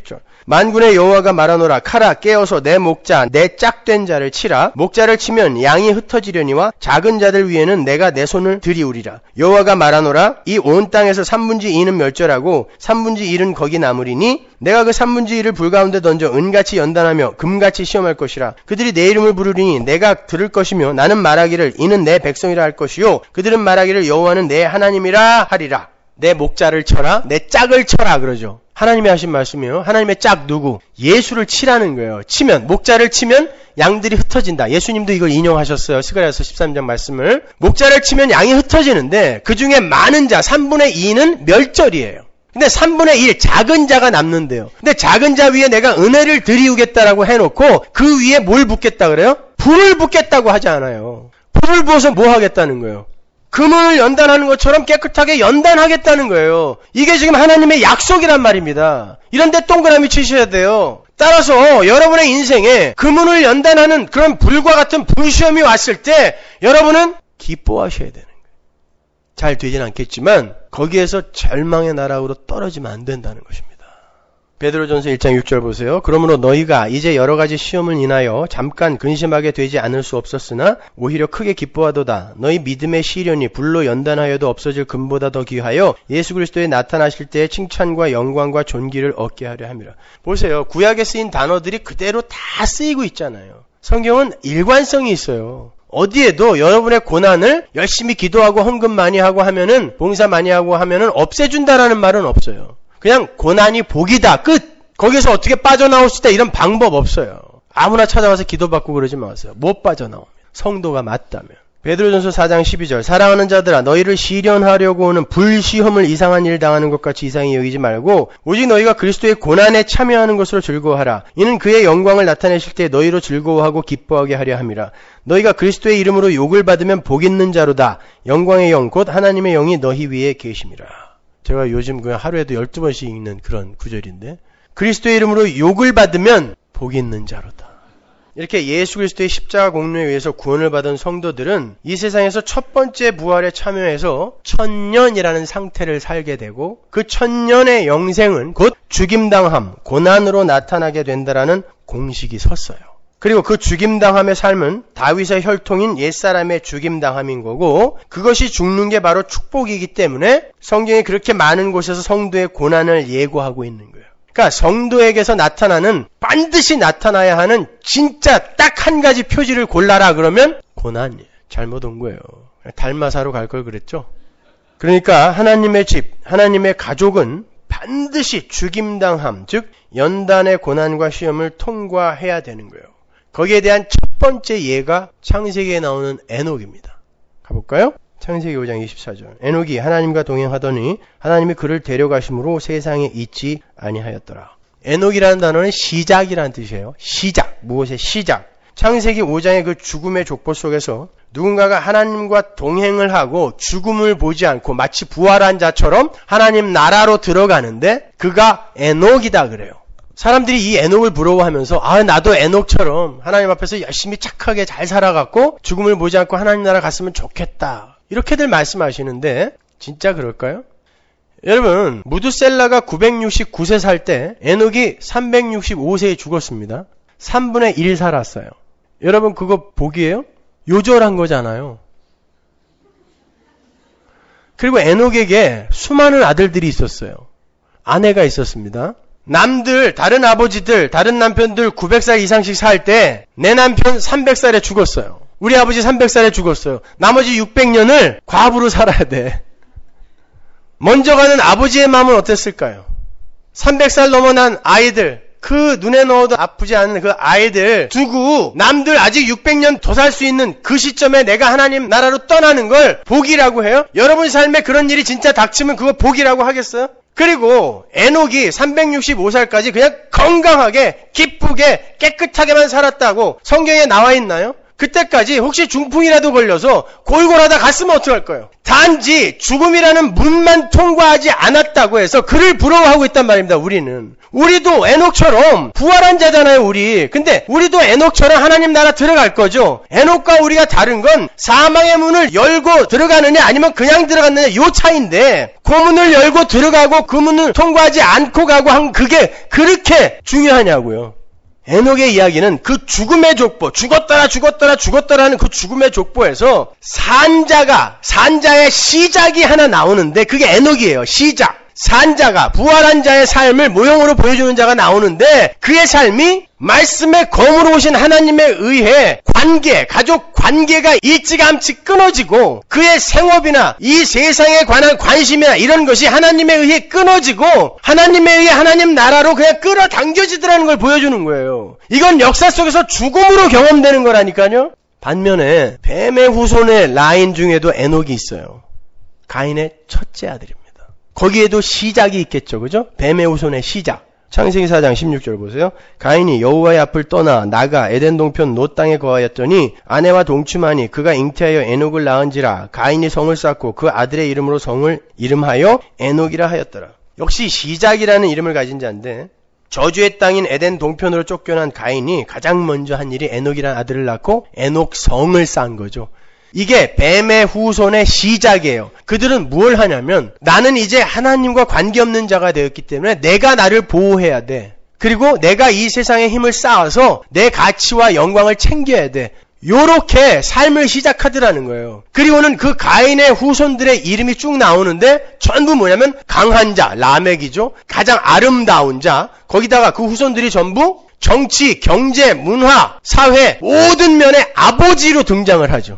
만군의 여호와가 말하노라. 카라 깨어서 내 목자 내 짝된 자를 치라. 목자를 치면 양이 흩어지려니와 작은 자들 위에는 내가 내 손을 들이우리라. 여호와가 말하노라. 이 온 땅에서 3분의 2는 멸절하고 3분의 1은 거기 남으리니 내가 그 3분의 1을 불 가운데 던져 은같이 연단하며 금같이 시험할 것이라. 그들이 내 이름을 부르리니 내가 들을 것이며 나는 말하기를 이는 내 백성이라 할 것이요 그들은 말하기를 여호와는 내 하나님이라 하리라. 내 목자를 쳐라. 내 짝을 쳐라 그러죠. 하나님이 하신 말씀이에요. 하나님의 짝 누구? 예수를 치라는 거예요. 치면 목자를 치면 양들이 흩어진다. 예수님도 이걸 인용하셨어요. 스가랴서 13장 말씀을. 목자를 치면 양이 흩어지는데 그 중에 많은 자 3분의 2는 멸절이에요. 근데 3분의 1 작은 자가 남는데요. 근데 작은 자 위에 내가 은혜를 드리우겠다라고 해놓고 그 위에 뭘 붓겠다 그래요? 불을 붓겠다고 하지 않아요. 불을 부어서 뭐 하겠다는 거예요? 금을 연단하는 것처럼 깨끗하게 연단하겠다는 거예요. 이게 지금 하나님의 약속이란 말입니다. 이런데 동그라미 치셔야 돼요. 따라서 여러분의 인생에 금을 연단하는 그런 불과 같은 불시험이 왔을 때 여러분은 기뻐하셔야 되는 거예요. 잘 되진 않겠지만 거기에서 절망의 나락으로 떨어지면 안 된다는 것입니다. 베드로전서 1장 6절 보세요. 그러므로 너희가 이제 여러 가지 시험을 인하여 잠깐 근심하게 되지 않을 수 없었으나 오히려 크게 기뻐하도다. 너희 믿음의 시련이 불로 연단하여도 없어질 금보다 더 귀하여 예수 그리스도에 나타나실 때의 칭찬과 영광과 존귀를 얻게 하려 함이라. 보세요. 구약에 쓰인 단어들이 그대로 다 쓰이고 있잖아요. 성경은 일관성이 있어요. 어디에도 여러분의 고난을 열심히 기도하고 헌금 많이 하고 하면은 봉사 많이 하고 하면은 없애준다라는 말은 없어요. 그냥 고난이 복이다. 끝. 거기서 어떻게 빠져나올 수 있다. 이런 방법 없어요. 아무나 찾아와서 기도받고 그러지 마세요. 못 빠져나옵니다. 성도가 맞다면. 베드로전서 4장 12절 사랑하는 자들아 너희를 시련하려고 오는 불시험을 이상한 일 당하는 것 같이 이상히 여기지 말고 오직 너희가 그리스도의 고난에 참여하는 것으로 즐거워하라. 이는 그의 영광을 나타내실 때 너희로 즐거워하고 기뻐하게 하려 함이라. 너희가 그리스도의 이름으로 욕을 받으면 복 있는 자로다. 영광의 영 곧 하나님의 영이 너희 위에 계심이라. 제가 요즘 그냥 하루에도 12번씩 읽는 그런 구절인데 그리스도의 이름으로 욕을 받으면 복 있는 자로다. 이렇게 예수 그리스도의 십자가 공로에 의해서 구원을 받은 성도들은 이 세상에서 첫 번째 부활에 참여해서 천년이라는 상태를 살게 되고 그 천년의 영생은 곧 죽임당함, 고난으로 나타나게 된다라는 공식이 섰어요. 그리고 그 죽임당함의 삶은 다윗의 혈통인 옛사람의 죽임당함인 거고 그것이 죽는 게 바로 축복이기 때문에 성경이 그렇게 많은 곳에서 성도의 고난을 예고하고 있는 거예요. 그러니까 성도에게서 나타나는 반드시 나타나야 하는 진짜 딱 한 가지 표지를 골라라 그러면 고난이에요. 잘못 온 거예요. 달마사로 갈 걸 그랬죠. 그러니까 하나님의 집, 하나님의 가족은 반드시 죽임당함, 즉 연단의 고난과 시험을 통과해야 되는 거예요. 거기에 대한 첫 번째 예가 창세기에 나오는 에녹입니다. 가볼까요? 창세기 5장 24절. 에녹이 하나님과 동행하더니 하나님이 그를 데려가심으로 세상에 있지 아니하였더라. 에녹이라는 단어는 시작이라는 뜻이에요. 시작. 무엇의 시작. 창세기 5장의 그 죽음의 족보 속에서 누군가가 하나님과 동행을 하고 죽음을 보지 않고 마치 부활한 자처럼 하나님 나라로 들어가는데 그가 에녹이다 그래요. 사람들이 이 에녹을 부러워하면서 나도 에녹처럼 하나님 앞에서 열심히 착하게 잘 살아갖고 죽음을 보지 않고 하나님 나라 갔으면 좋겠다. 이렇게들 말씀하시는데 진짜 그럴까요? 여러분 무드셀라가 969세 살 때 에녹이 365세에 죽었습니다. 3분의 1 살았어요. 여러분 그거 복이에요? 요절한 거잖아요. 그리고 에녹에게 수많은 아들들이 있었어요. 아내가 있었습니다. 남들, 다른 아버지들, 다른 남편들 900살 이상씩 살 때 내 남편 300살에 죽었어요. 우리 아버지 300살에 죽었어요. 나머지 600년을 과부로 살아야 돼. 먼저 가는 아버지의 마음은 어땠을까요? 300살 넘어난 아이들, 그 눈에 넣어도 아프지 않은 그 아이들 두고 남들 아직 600년 더 살 수 있는 그 시점에 내가 하나님 나라로 떠나는 걸 복이라고 해요? 여러분 삶에 그런 일이 진짜 닥치면 그거 복이라고 하겠어요? 그리고 에녹이 365살까지 그냥 건강하게 기쁘게 깨끗하게만 살았다고 성경에 나와 있나요? 그때까지 혹시 중풍이라도 걸려서 골골하다 갔으면 어떡할 거예요? 단지 죽음이라는 문만 통과하지 않았다고 해서 그를 부러워하고 있단 말입니다. 우리도 에녹처럼 부활한 자잖아요, 우리. 근데 우리도 에녹처럼 하나님 나라 들어갈 거죠. 에녹과 우리가 다른 건 사망의 문을 열고 들어가느냐 아니면 그냥 들어갔느냐 요 차이인데, 그 문을 열고 들어가고 그 문을 통과하지 않고 가고 한 그게 그렇게 중요하냐고요. 에녹의 이야기는 그 죽음의 족보, 죽었더라는 그 죽음의 족보에서 산자의 시작이 하나 나오는데 그게 에녹이에요. 시작. 산자가 부활한 자의 삶을 모형으로 보여주는 자가 나오는데 그의 삶이 말씀의 검으로 오신 하나님에 의해 가족 관계가 일찌감치 끊어지고 그의 생업이나 이 세상에 관한 관심이나 이런 것이 하나님에 의해 끊어지고 하나님에 의해 하나님 나라로 그냥 끌어당겨지더라는 걸 보여주는 거예요. 이건 역사 속에서 죽음으로 경험되는 거라니까요. 반면에 뱀의 후손의 라인 중에도 에녹이 있어요. 가인의 첫째 아들입니다. 거기에도 시작이 있겠죠. 그죠? 뱀의 후손의 시작. 창세기 4장 16절 보세요. 가인이 여호와의 앞을 떠나 나가 에덴 동편 노 땅에 거하였더니 아내와 동침하니 그가 잉태하여 에녹을 낳은지라. 가인이 성을 쌓고 그 아들의 이름으로 성을 이름하여 에녹이라 하였더라. 역시 시작이라는 이름을 가진 자인데 저주의 땅인 에덴 동편으로 쫓겨난 가인이 가장 먼저 한 일이 에녹이라는 아들을 낳고 에녹 성을 쌓은 거죠. 이게 뱀의 후손의 시작이에요. 그들은 뭘 하냐면 나는 이제 하나님과 관계없는 자가 되었기 때문에 내가 나를 보호해야 돼. 그리고 내가 이 세상에 힘을 쌓아서 내 가치와 영광을 챙겨야 돼. 요렇게 삶을 시작하더라는 거예요. 그리고는 그 가인의 후손들의 이름이 쭉 나오는데 전부 뭐냐면 강한 자, 라멕이죠. 가장 아름다운 자. 거기다가 그 후손들이 전부 정치, 경제, 문화, 사회 모든 면의 아버지로 등장을 하죠.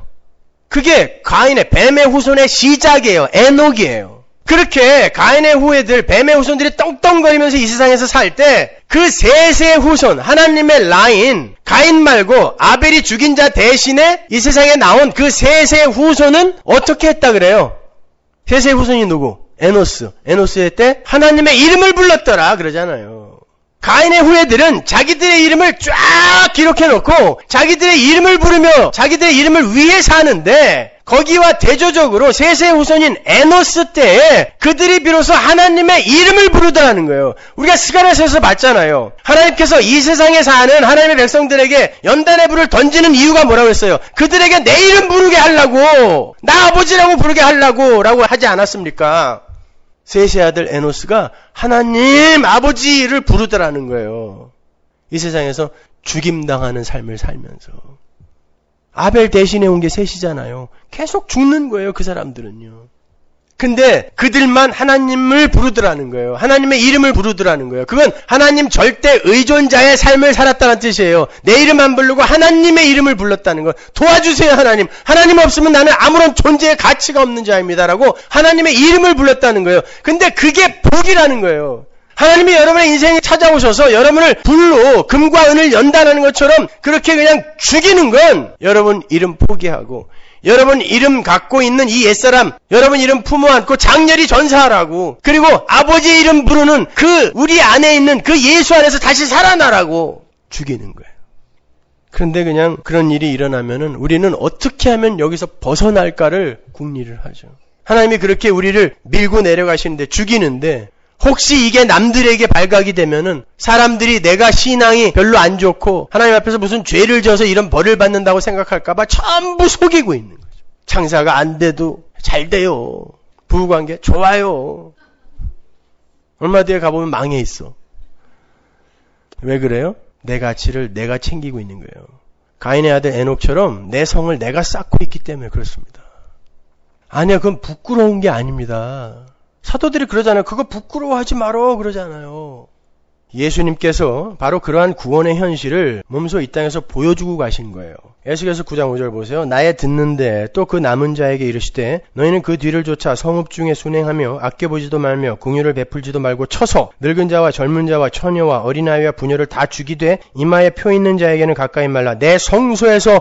그게 가인의 뱀의 후손의 시작이에요. 에녹이에요. 그렇게 가인의 후예들, 뱀의 후손들이 떵떵거리면서 이 세상에서 살 때 그 셋의 후손, 하나님의 라인, 가인 말고 아벨이 죽인 자 대신에 이 세상에 나온 그 셋의 후손은 어떻게 했다 그래요? 셋의 후손이 누구? 에노스의 때 하나님의 이름을 불렀더라 그러잖아요. 가인의 후예들은 자기들의 이름을 쫙 기록해놓고 자기들의 이름을 부르며 자기들의 이름을 위해 사는데 거기와 대조적으로 셋의 후손인 에노스 때에 그들이 비로소 하나님의 이름을 부르더라는 거예요. 우리가 스가랴서에서 봤잖아요. 하나님께서 이 세상에 사는 하나님의 백성들에게 연단의 불을 던지는 이유가 뭐라고 했어요? 그들에게 내 이름 부르게 하려고, 나 아버지라고 부르게 하려고 라고 하지 않았습니까? 셋의 아들 에노스가 하나님 아버지를 부르더라는 거예요. 이 세상에서 죽임당하는 삶을 살면서. 아벨 대신에 온 게 셋이잖아요. 계속 죽는 거예요, 그 사람들은요. 근데 그들만 하나님을 부르더라는 거예요. 하나님의 이름을 부르더라는 거예요. 그건 하나님 절대 의존자의 삶을 살았다는 뜻이에요. 내 이름 안 부르고 하나님의 이름을 불렀다는 거. 도와주세요, 하나님. 하나님 없으면 나는 아무런 존재의 가치가 없는 자입니다라고 하나님의 이름을 불렀다는 거예요. 근데 그게 복이라는 거예요. 하나님이 여러분의 인생에 찾아오셔서 여러분을 불로 금과 은을 연단하는 것처럼 그렇게 그냥 죽이는 건 여러분 이름 포기하고 여러분 이름 갖고 있는 이 옛사람, 여러분 이름 품어 안고 장렬히 전사하라고, 그리고 아버지의 이름 부르는 그 우리 안에 있는 그 예수 안에서 다시 살아나라고 죽이는 거예요. 그런데 그냥 그런 일이 일어나면은 우리는 어떻게 하면 여기서 벗어날까를 궁리를 하죠. 하나님이 그렇게 우리를 밀고 내려가시는데, 죽이는데, 혹시 이게 남들에게 발각이 되면은 사람들이 내가 신앙이 별로 안 좋고 하나님 앞에서 무슨 죄를 져서 이런 벌을 받는다고 생각할까봐 전부 속이고 있는 거죠. 장사가 안 돼도 잘 돼요. 부부관계 좋아요. 얼마 뒤에 가보면 망해 있어. 왜 그래요? 내 가치를 내가 챙기고 있는 거예요. 가인의 아들 에녹처럼 내 성을 내가 쌓고 있기 때문에 그렇습니다. 아니야, 그건 부끄러운 게 아닙니다. 사도들이 그러잖아요. 그거 부끄러워하지 말어 그러잖아요. 예수님께서 바로 그러한 구원의 현실을 몸소 이 땅에서 보여주고 가신 거예요. 에스겔서 9장 5절 보세요. 나의 듣는데 또 그 남은 자에게 이르시되 너희는 그 뒤를 쫓아 성읍 중에 순행하며 아껴보지도 말며 긍휼을 베풀지도 말고 쳐서 늙은 자와 젊은 자와 처녀와 어린아이와 부녀를 다 죽이되 이마에 표 있는 자에게는 가까이 말라. 내 성소에서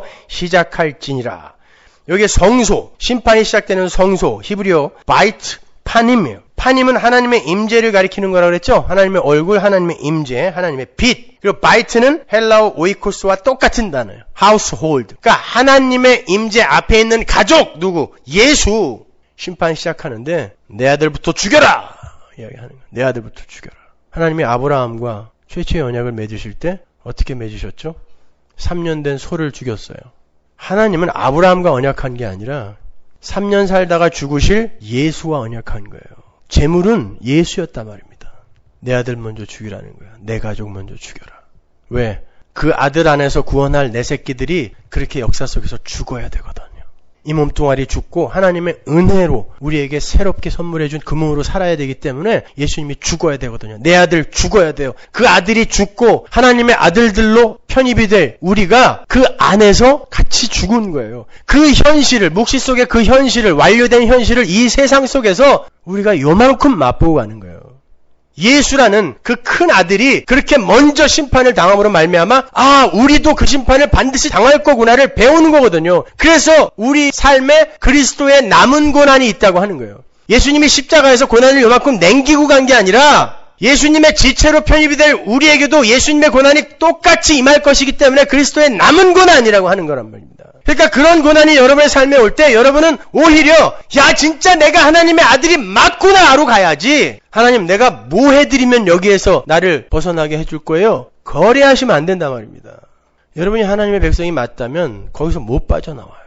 시작할지니라. 여기 성소, 심판이 시작되는 성소, 히브리어 바이트 파님이에요. 파님은 하나님의 임재를 가리키는 거라고 그랬죠? 하나님의 얼굴, 하나님의 임재, 하나님의 빛. 그리고 바이트는 헬라어 오이코스와 똑같은 단어예요. household. 그러니까 하나님의 임재 앞에 있는 가족, 누구? 예수. 심판 시작하는데 내 아들부터 죽여라! 이야기하는 거예요. 내 아들부터 죽여라. 하나님이 아브라함과 최초의 언약을 맺으실 때 어떻게 맺으셨죠? 3년 된 소를 죽였어요. 하나님은 아브라함과 언약한 게 아니라 3년 살다가 죽으실 예수와 언약한 거예요. 제물은 예수였단 말입니다. 내 아들 먼저 죽이라는 거야. 내 가족 먼저 죽여라. 왜? 그 아들 안에서 구원할 내 새끼들이 그렇게 역사 속에서 죽어야 되거든요. 이 몸뚱아리 죽고 하나님의 은혜로 우리에게 새롭게 선물해준 그 몸으로 살아야 되기 때문에 예수님이 죽어야 되거든요. 내 아들 죽어야 돼요. 그 아들이 죽고 하나님의 아들들로 편입이 될 우리가 그 안에서 같이 죽은 거예요. 그 현실을, 묵시 속의 그 현실을, 완료된 현실을 이 세상 속에서 우리가 요만큼 맛보고 가는 거예요. 예수라는 그 큰 아들이 그렇게 먼저 심판을 당함으로 말미암아 우리도 그 심판을 반드시 당할 거구나를 배우는 거거든요. 그래서 우리 삶에 그리스도의 남은 고난이 있다고 하는 거예요. 예수님이 십자가에서 고난을 요만큼 남기고 간 게 아니라 예수님의 지체로 편입이 될 우리에게도 예수님의 고난이 똑같이 임할 것이기 때문에 그리스도의 남은 고난이라고 하는 거란 말입니다. 그러니까 그런 고난이 여러분의 삶에 올 때 여러분은 오히려 진짜 내가 하나님의 아들이 맞구나로 가야지. 하나님 내가 뭐 해드리면 여기에서 나를 벗어나게 해줄 거예요? 거래하시면 안 된단 말입니다. 여러분이 하나님의 백성이 맞다면 거기서 못 빠져나와요.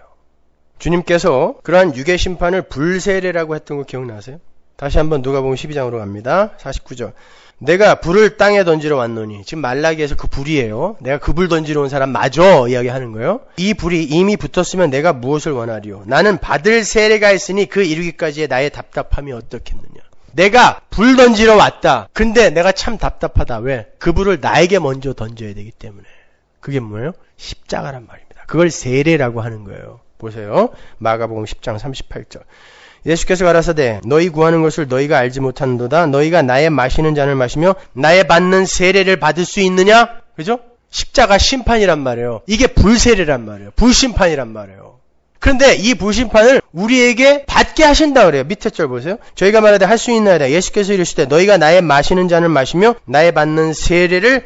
주님께서 그러한 육의 심판을 불세례라고 했던 거 기억나세요? 다시 한번 누가복음 12장으로 갑니다. 49절. 내가 불을 땅에 던지러 왔노니, 지금 말라기에서 그 불이에요. 내가 그 불 던지러 온 사람 마저 이야기하는 거예요. 이 불이 이미 붙었으면 내가 무엇을 원하리요? 나는 받을 세례가 있으니 그 이루기까지의 나의 답답함이 어떻겠느냐. 내가 불 던지러 왔다. 근데 내가 참 답답하다. 왜? 그 불을 나에게 먼저 던져야 되기 때문에. 그게 뭐예요? 십자가란 말입니다. 그걸 세례라고 하는 거예요. 보세요. 마가복음 10장 38절. 예수께서 가라사대 너희 구하는 것을 너희가 알지 못하는도다. 너희가 나의 마시는 잔을 마시며 나의 받는 세례를 받을 수 있느냐? 그죠? 십자가 심판이란 말이에요. 이게 불세례란 말이에요. 불심판이란 말이에요. 그런데 이 불심판을 우리에게 받게 하신다 그래요. 밑에 절 보세요. 저희가 말하되 할 수 있나이다. 예수께서 이르시되 너희가 나의 마시는 잔을 마시며 나의 받는 세례를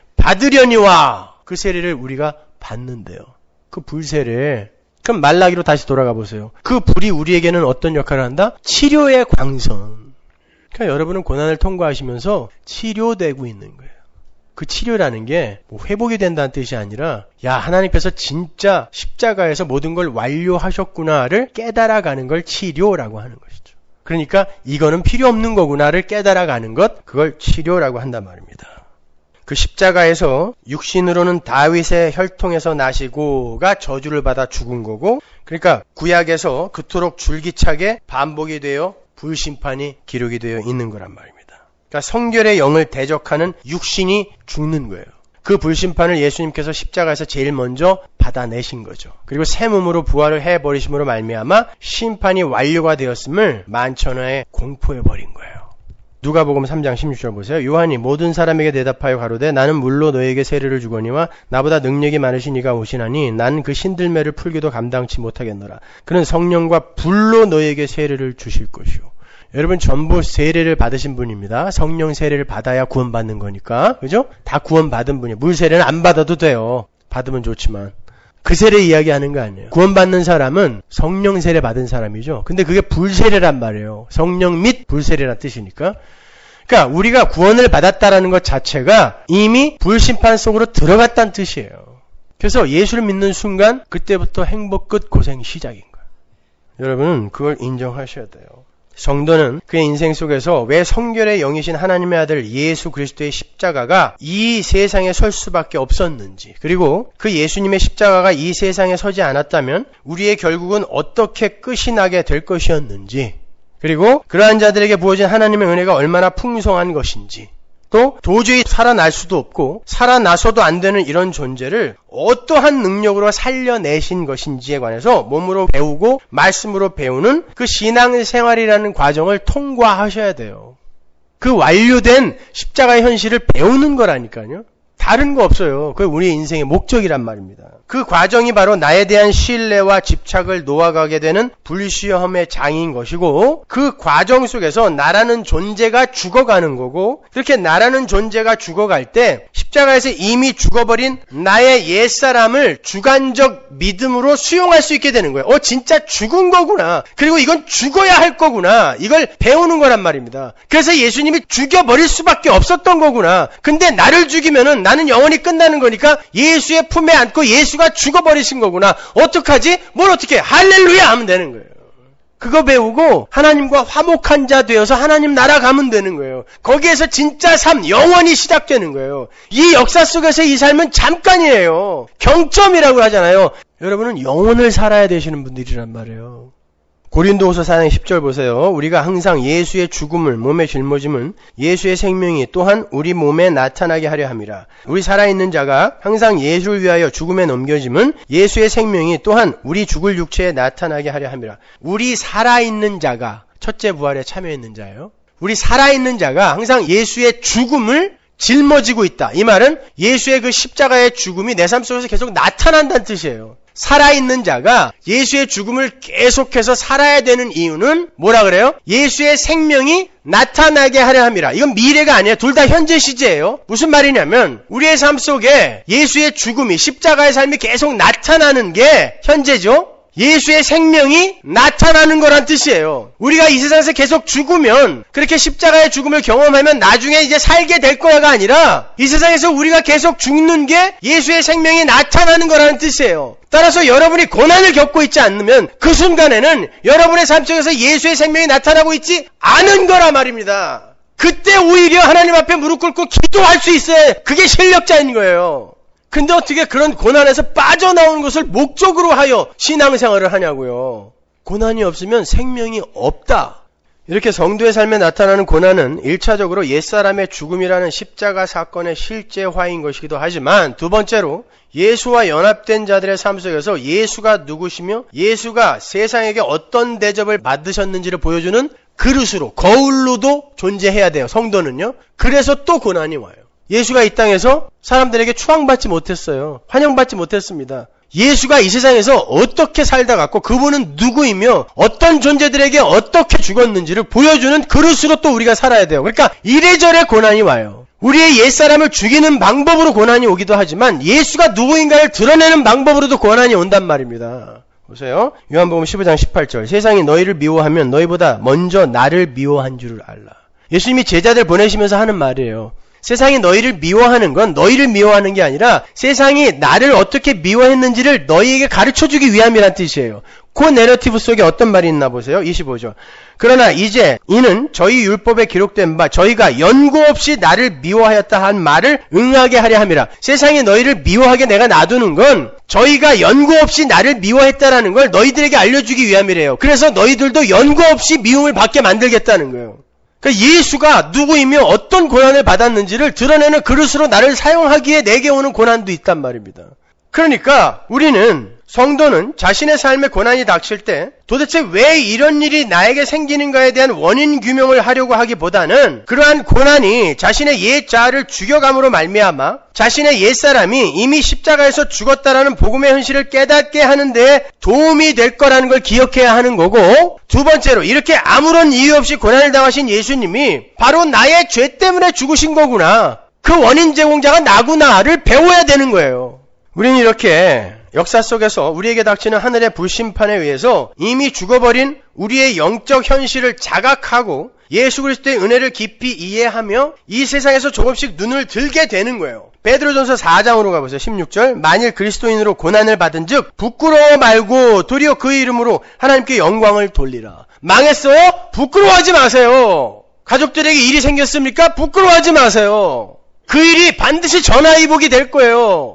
받으려니와. 그 세례를 우리가 받는데요. 그 불세례. 그럼 말라기로 다시 돌아가 보세요. 그 불이 우리에게는 어떤 역할을 한다? 치료의 광선. 그러니까 여러분은 고난을 통과하시면서 치료되고 있는 거예요. 그 치료라는 게 회복이 된다는 뜻이 아니라 하나님께서 진짜 십자가에서 모든 걸 완료하셨구나를 깨달아가는 걸 치료라고 하는 것이죠. 그러니까 이거는 필요 없는 거구나를 깨달아가는 것, 그걸 치료라고 한단 말입니다. 그 십자가에서 육신으로는 다윗의 혈통에서 나시고가 저주를 받아 죽은 거고, 그러니까 구약에서 그토록 줄기차게 반복이 되어 불심판이 기록이 되어 있는 거란 말입니다. 그러니까 성결의 영을 대적하는 육신이 죽는 거예요. 그 불심판을 예수님께서 십자가에서 제일 먼저 받아내신 거죠. 그리고 새 몸으로 부활을 해버리심으로 말미암아 심판이 완료가 되었음을 만천하에 공포해버린 거예요. 누가복음 3장 16절 보세요. 요한이 모든 사람에게 대답하여 가로되 나는 물로 너에게 세례를 주거니와 나보다 능력이 많으신 이가 오시나니 난 그 신들매를 풀기도 감당치 못하겠노라. 그는 성령과 불로 너에게 세례를 주실 것이요. 여러분 전부 세례를 받으신 분입니다. 성령 세례를 받아야 구원받는 거니까. 그죠? 다 구원받은 분이에요. 물 세례는 안 받아도 돼요. 받으면 좋지만. 그 세례 이야기하는 거 아니에요. 구원받는 사람은 성령 세례 받은 사람이죠. 근데 그게 불세례란 말이에요. 성령 및 불세례란 뜻이니까. 그러니까 우리가 구원을 받았다라는 것 자체가 이미 불심판 속으로 들어갔다는 뜻이에요. 그래서 예수를 믿는 순간 그때부터 행복 끝 고생 시작인 거예요. 여러분은 그걸 인정하셔야 돼요. 성도는 그의 인생 속에서 왜 성결의 영이신 하나님의 아들 예수 그리스도의 십자가가 이 세상에 설 수밖에 없었는지, 그리고 그 예수님의 십자가가 이 세상에 서지 않았다면 우리의 결국은 어떻게 끝이 나게 될 것이었는지, 그리고 그러한 자들에게 부어진 하나님의 은혜가 얼마나 풍성한 것인지, 또 도저히 살아날 수도 없고 살아나서도 안 되는 이런 존재를 어떠한 능력으로 살려내신 것인지에 관해서 몸으로 배우고 말씀으로 배우는 그 신앙생활이라는 과정을 통과하셔야 돼요. 그 완료된 십자가의 현실을 배우는 거라니까요. 다른 거 없어요. 그게 우리 인생의 목적이란 말입니다. 그 과정이 바로 나에 대한 신뢰와 집착을 놓아가게 되는 불시험의 장인 것이고, 그 과정 속에서 나라는 존재가 죽어가는 거고, 그렇게 나라는 존재가 죽어갈 때 십자가에서 이미 죽어버린 나의 옛사람을 주관적 믿음으로 수용할 수 있게 되는 거예요. 진짜 죽은 거구나. 그리고 이건 죽어야 할 거구나. 이걸 배우는 거란 말입니다. 그래서 예수님이 죽여버릴 수밖에 없었던 거구나. 근데 나를 죽이면은 나는 영원히 끝나는 거니까 예수의 품에 안고 예수가 죽어버리신 거구나. 어떡하지? 뭘 어떻게 해? 할렐루야 하면 되는 거예요. 그거 배우고 하나님과 화목한 자 되어서 하나님 나라 가면 되는 거예요. 거기에서 진짜 삶, 영원히 시작되는 거예요. 이 역사 속에서 이 삶은 잠깐이에요. 경점이라고 하잖아요. 여러분은 영혼을 살아야 되시는 분들이란 말이에요. 고린도후서 4장 10절 보세요. 우리가 항상 예수의 죽음을 몸에 짊어짐은 예수의 생명이 또한 우리 몸에 나타나게 하려 함이라. 우리 살아있는 자가 항상 예수를 위하여 죽음에 넘겨짐은 예수의 생명이 또한 우리 죽을 육체에 나타나게 하려 함이라. 우리 살아있는 자가 첫째 부활에 참여했는 자예요. 우리 살아있는 자가 항상 예수의 죽음을 짊어지고 있다. 이 말은 예수의 그 십자가의 죽음이 내 삶 속에서 계속 나타난다는 뜻이에요. 살아있는 자가 예수의 죽음을 계속해서 살아야 되는 이유는 뭐라 그래요? 예수의 생명이 나타나게 하려 함이라. 이건 미래가 아니에요. 둘 다 현재 시제예요. 무슨 말이냐면 우리의 삶 속에 예수의 죽음이, 십자가의 삶이 계속 나타나는 게 현재죠. 예수의 생명이 나타나는 거란 뜻이에요. 우리가 이 세상에서 계속 죽으면, 그렇게 십자가의 죽음을 경험하면 나중에 이제 살게 될 거야가 아니라 이 세상에서 우리가 계속 죽는 게 예수의 생명이 나타나는 거라는 뜻이에요. 따라서 여러분이 고난을 겪고 있지 않으면 그 순간에는 여러분의 삶 속에서 예수의 생명이 나타나고 있지 않은 거란 말입니다. 그때 오히려 하나님 앞에 무릎 꿇고 기도할 수 있어야 그게 실력자인 거예요. 근데 어떻게 그런 고난에서 빠져나오는 것을 목적으로 하여 신앙생활을 하냐고요. 고난이 없으면 생명이 없다. 이렇게 성도의 삶에 나타나는 고난은 1차적으로 옛사람의 죽음이라는 십자가 사건의 실제화인 것이기도 하지만, 두 번째로 예수와 연합된 자들의 삶 속에서 예수가 누구시며 예수가 세상에게 어떤 대접을 받으셨는지를 보여주는 그릇으로, 거울로도 존재해야 돼요. 성도는요. 그래서 또 고난이 와요. 예수가 이 땅에서 사람들에게 추앙받지 못했어요. 환영받지 못했습니다. 예수가 이 세상에서 어떻게 살다 갔고 그분은 누구이며 어떤 존재들에게 어떻게 죽었는지를 보여주는 그릇으로 또 우리가 살아야 돼요. 그러니까 이래저래 고난이 와요. 우리의 옛사람을 죽이는 방법으로 고난이 오기도 하지만 예수가 누구인가를 드러내는 방법으로도 고난이 온단 말입니다. 보세요. 요한복음 15장 18절. 세상이 너희를 미워하면 너희보다 먼저 나를 미워한 줄을 알라. 예수님이 제자들 보내시면서 하는 말이에요. 세상이 너희를 미워하는 건 너희를 미워하는 게 아니라 세상이 나를 어떻게 미워했는지를 너희에게 가르쳐주기 위함이란 뜻이에요. 그 내러티브 속에 어떤 말이 있나 보세요. 25절. 그러나 이제 이는 저희 율법에 기록된 바 저희가 연고 없이 나를 미워하였다 한 말을 응하게 하려 함이라. 세상이 너희를 미워하게 내가 놔두는 건 저희가 연고 없이 나를 미워했다라는 걸 너희들에게 알려주기 위함이래요. 그래서 너희들도 연고 없이 미움을 받게 만들겠다는 거예요. 그러니까 예수가 누구이며 어떤 고난을 받았는지를 드러내는 그릇으로 나를 사용하기에 내게 오는 고난도 있단 말입니다. 그러니까 우리는, 성도는 자신의 삶에 고난이 닥칠 때 도대체 왜 이런 일이 나에게 생기는가에 대한 원인 규명을 하려고 하기보다는 그러한 고난이 자신의 옛 자아를 죽여감으로 말미암아 자신의 옛사람이 이미 십자가에서 죽었다라는 복음의 현실을 깨닫게 하는 데 도움이 될 거라는 걸 기억해야 하는 거고, 두 번째로 이렇게 아무런 이유 없이 고난을 당하신 예수님이 바로 나의 죄 때문에 죽으신 거구나, 그 원인 제공자가 나구나를 배워야 되는 거예요. 우리는 이렇게 역사 속에서 우리에게 닥치는 하늘의 불심판에 의해서 이미 죽어버린 우리의 영적 현실을 자각하고 예수 그리스도의 은혜를 깊이 이해하며 이 세상에서 조금씩 눈을 들게 되는 거예요. 베드로전서 4장으로 가보세요. 16절. 만일 그리스도인으로 고난을 받은 즉 부끄러워 말고 도리어 그 이름으로 하나님께 영광을 돌리라. 망했어요? 부끄러워하지 마세요. 가족들에게 일이 생겼습니까? 부끄러워하지 마세요. 그 일이 반드시 전화위복이 될 거예요.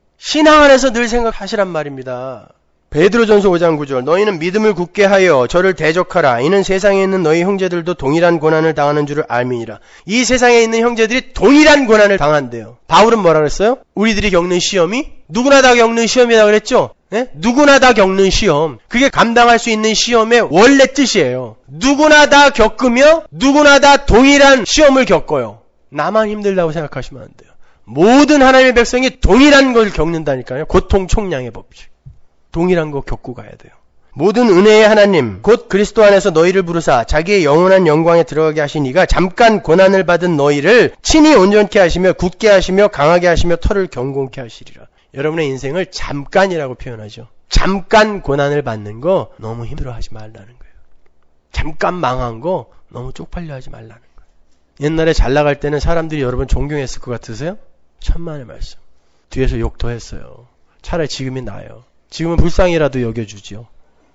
신앙 안에서 늘 생각하시란 말입니다. 베드로전서 5장 9절. 너희는 믿음을 굳게 하여 저를 대적하라. 이는 세상에 있는 너희 형제들도 동일한 고난을 당하는 줄을 알미니라. 이 세상에 있는 형제들이 동일한 고난을 당한대요. 바울은 뭐라 그랬어요? 우리들이 겪는 시험이 누구나 다 겪는 시험이라고 그랬죠? 네? 누구나 다 겪는 시험. 그게 감당할 수 있는 시험의 원래 뜻이에요. 누구나 다 겪으며 누구나 다 동일한 시험을 겪어요. 나만 힘들다고 생각하시면 안 돼요. 모든 하나님의 백성이 동일한 걸 겪는다니까요. 고통 총량의 법칙. 동일한 거 겪고 가야 돼요. 모든 은혜의 하나님 곧 그리스도 안에서 너희를 부르사 자기의 영원한 영광에 들어가게 하신 이가 잠깐 고난을 받은 너희를 친히 온전케 하시며 굳게 하시며 강하게 하시며 털을 경공케 하시리라. 여러분의 인생을 잠깐이라고 표현하죠. 잠깐 고난을 받는 거 너무 힘들어하지 말라는 거예요. 잠깐 망한 거 너무 쪽팔려 하지 말라는 거예요. 옛날에 잘 나갈 때는 사람들이 여러분 존경했을 것 같으세요? 천만의 말씀. 뒤에서 욕 더 했어요. 차라리 지금이 나아요. 지금은 불쌍이라도 여겨주죠.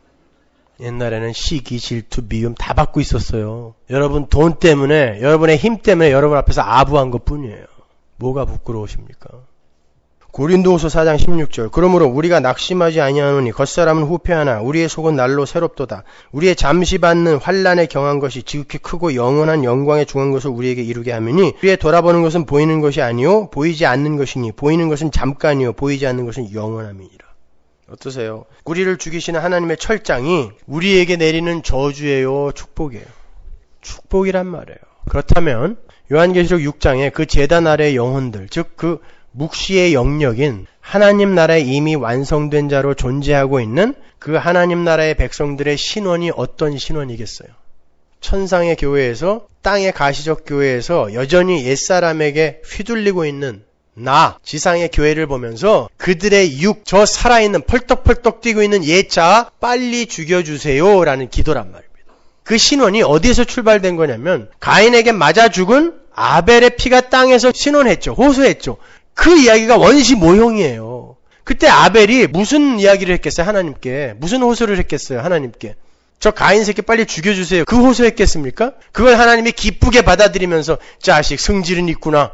옛날에는 시기, 질투, 미움 다 받고 있었어요. 여러분 돈 때문에, 여러분의 힘 때문에 여러분 앞에서 아부한 것 뿐이에요. 뭐가 부끄러우십니까? 고린도후서 4장 16절 그러므로 우리가 낙심하지 아니하노니 겉사람은 후패하나 우리의 속은 날로 새롭도다. 우리의 잠시 받는 환난에 경한 것이 지극히 크고 영원한 영광에 중한 것을 우리에게 이루게 하매니 우리의 돌아보는 것은 보이는 것이 아니요 보이지 않는 것이니 보이는 것은 잠깐이요 보이지 않는 것은 영원함이니라. 어떠세요? 우리를 죽이시는 하나님의 철장이 우리에게 내리는 저주예요? 축복이에요? 축복이란 말이에요. 그렇다면 요한계시록 6장에 그 제단 아래의 영혼들, 즉 그 묵시의 영역인 하나님 나라에 이미 완성된 자로 존재하고 있는 그 하나님 나라의 백성들의 신원이 어떤 신원이겠어요? 천상의 교회에서 땅의 가시적 교회에서 여전히 옛사람에게 휘둘리고 있는 나 지상의 교회를 보면서 그들의 육, 저 살아있는 펄떡펄떡 뛰고 있는 옛자 빨리 죽여주세요 라는 기도란 말입니다. 그 신원이 어디에서 출발된 거냐면 가인에게 맞아 죽은 아벨의 피가 땅에서 신원했죠. 호소했죠. 그 이야기가 원시 모형이에요. 그때 아벨이 무슨 이야기를 했겠어요? 하나님께. 무슨 호소를 했겠어요? 하나님께. 저 가인 새끼 빨리 죽여주세요. 그 호소했겠습니까? 그걸 하나님이 기쁘게 받아들이면서 자식 성질은 있구나.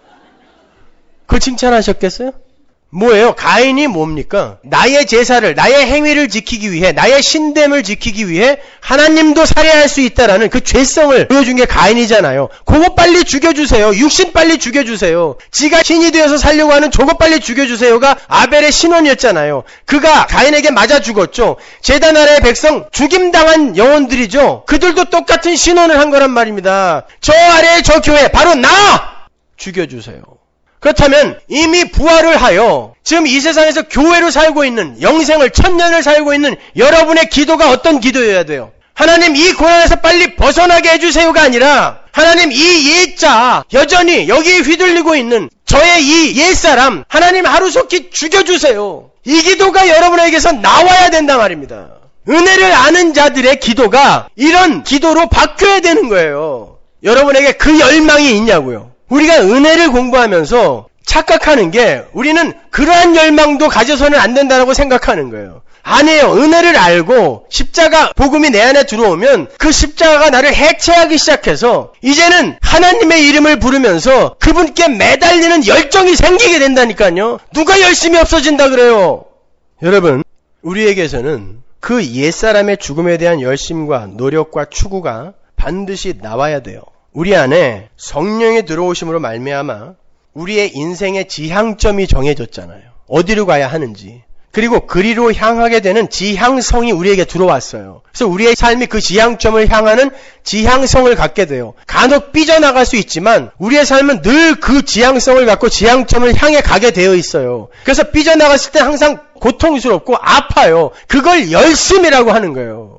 그걸 칭찬하셨겠어요? 뭐예요? 가인이 뭡니까? 나의 제사를, 나의 행위를 지키기 위해, 나의 신됨을 지키기 위해 하나님도 살해할 수 있다라는 그 죄성을 보여준 게 가인이잖아요. 그거 빨리 죽여주세요. 육신 빨리 죽여주세요. 지가 신이 되어서 살려고 하는 저거 빨리 죽여주세요가 아벨의 신원이었잖아요. 그가 가인에게 맞아 죽었죠. 제단 아래의 백성 죽임당한 영혼들이죠. 그들도 똑같은 신원을 한 거란 말입니다. 저 아래의 저 교회 바로 나! 죽여주세요. 그렇다면 이미 부활을 하여 지금 이 세상에서 교회로 살고 있는 영생을 천년을 살고 있는 여러분의 기도가 어떤 기도여야 돼요? 하나님 이 고난에서 빨리 벗어나게 해주세요가 아니라 하나님 이 옛자 여전히 여기에 휘둘리고 있는 저의 이 옛사람 하나님 하루속히 죽여주세요. 이 기도가 여러분에게서 나와야 된단 말입니다. 은혜를 아는 자들의 기도가 이런 기도로 바뀌어야 되는 거예요. 여러분에게 그 열망이 있냐고요. 우리가 은혜를 공부하면서 착각하는 게 우리는 그러한 열망도 가져서는 안 된다고 생각하는 거예요. 아니에요. 은혜를 알고 십자가 복음이 내 안에 들어오면 그 십자가가 나를 해체하기 시작해서 이제는 하나님의 이름을 부르면서 그분께 매달리는 열정이 생기게 된다니까요. 누가 열심히 없어진다 그래요. 여러분, 우리에게서는 그 옛사람의 죽음에 대한 열심과 노력과 추구가 반드시 나와야 돼요. 우리 안에 성령이 들어오심으로 말미암아 우리의 인생의 지향점이 정해졌잖아요. 어디로 가야 하는지. 그리고 그리로 향하게 되는 지향성이 우리에게 들어왔어요. 그래서 우리의 삶이 그 지향점을 향하는 지향성을 갖게 돼요. 간혹 삐져나갈 수 있지만 우리의 삶은 늘 그 지향성을 갖고 지향점을 향해 가게 되어 있어요. 그래서 삐져나갔을 때 항상 고통스럽고 아파요. 그걸 열심이라고 하는 거예요.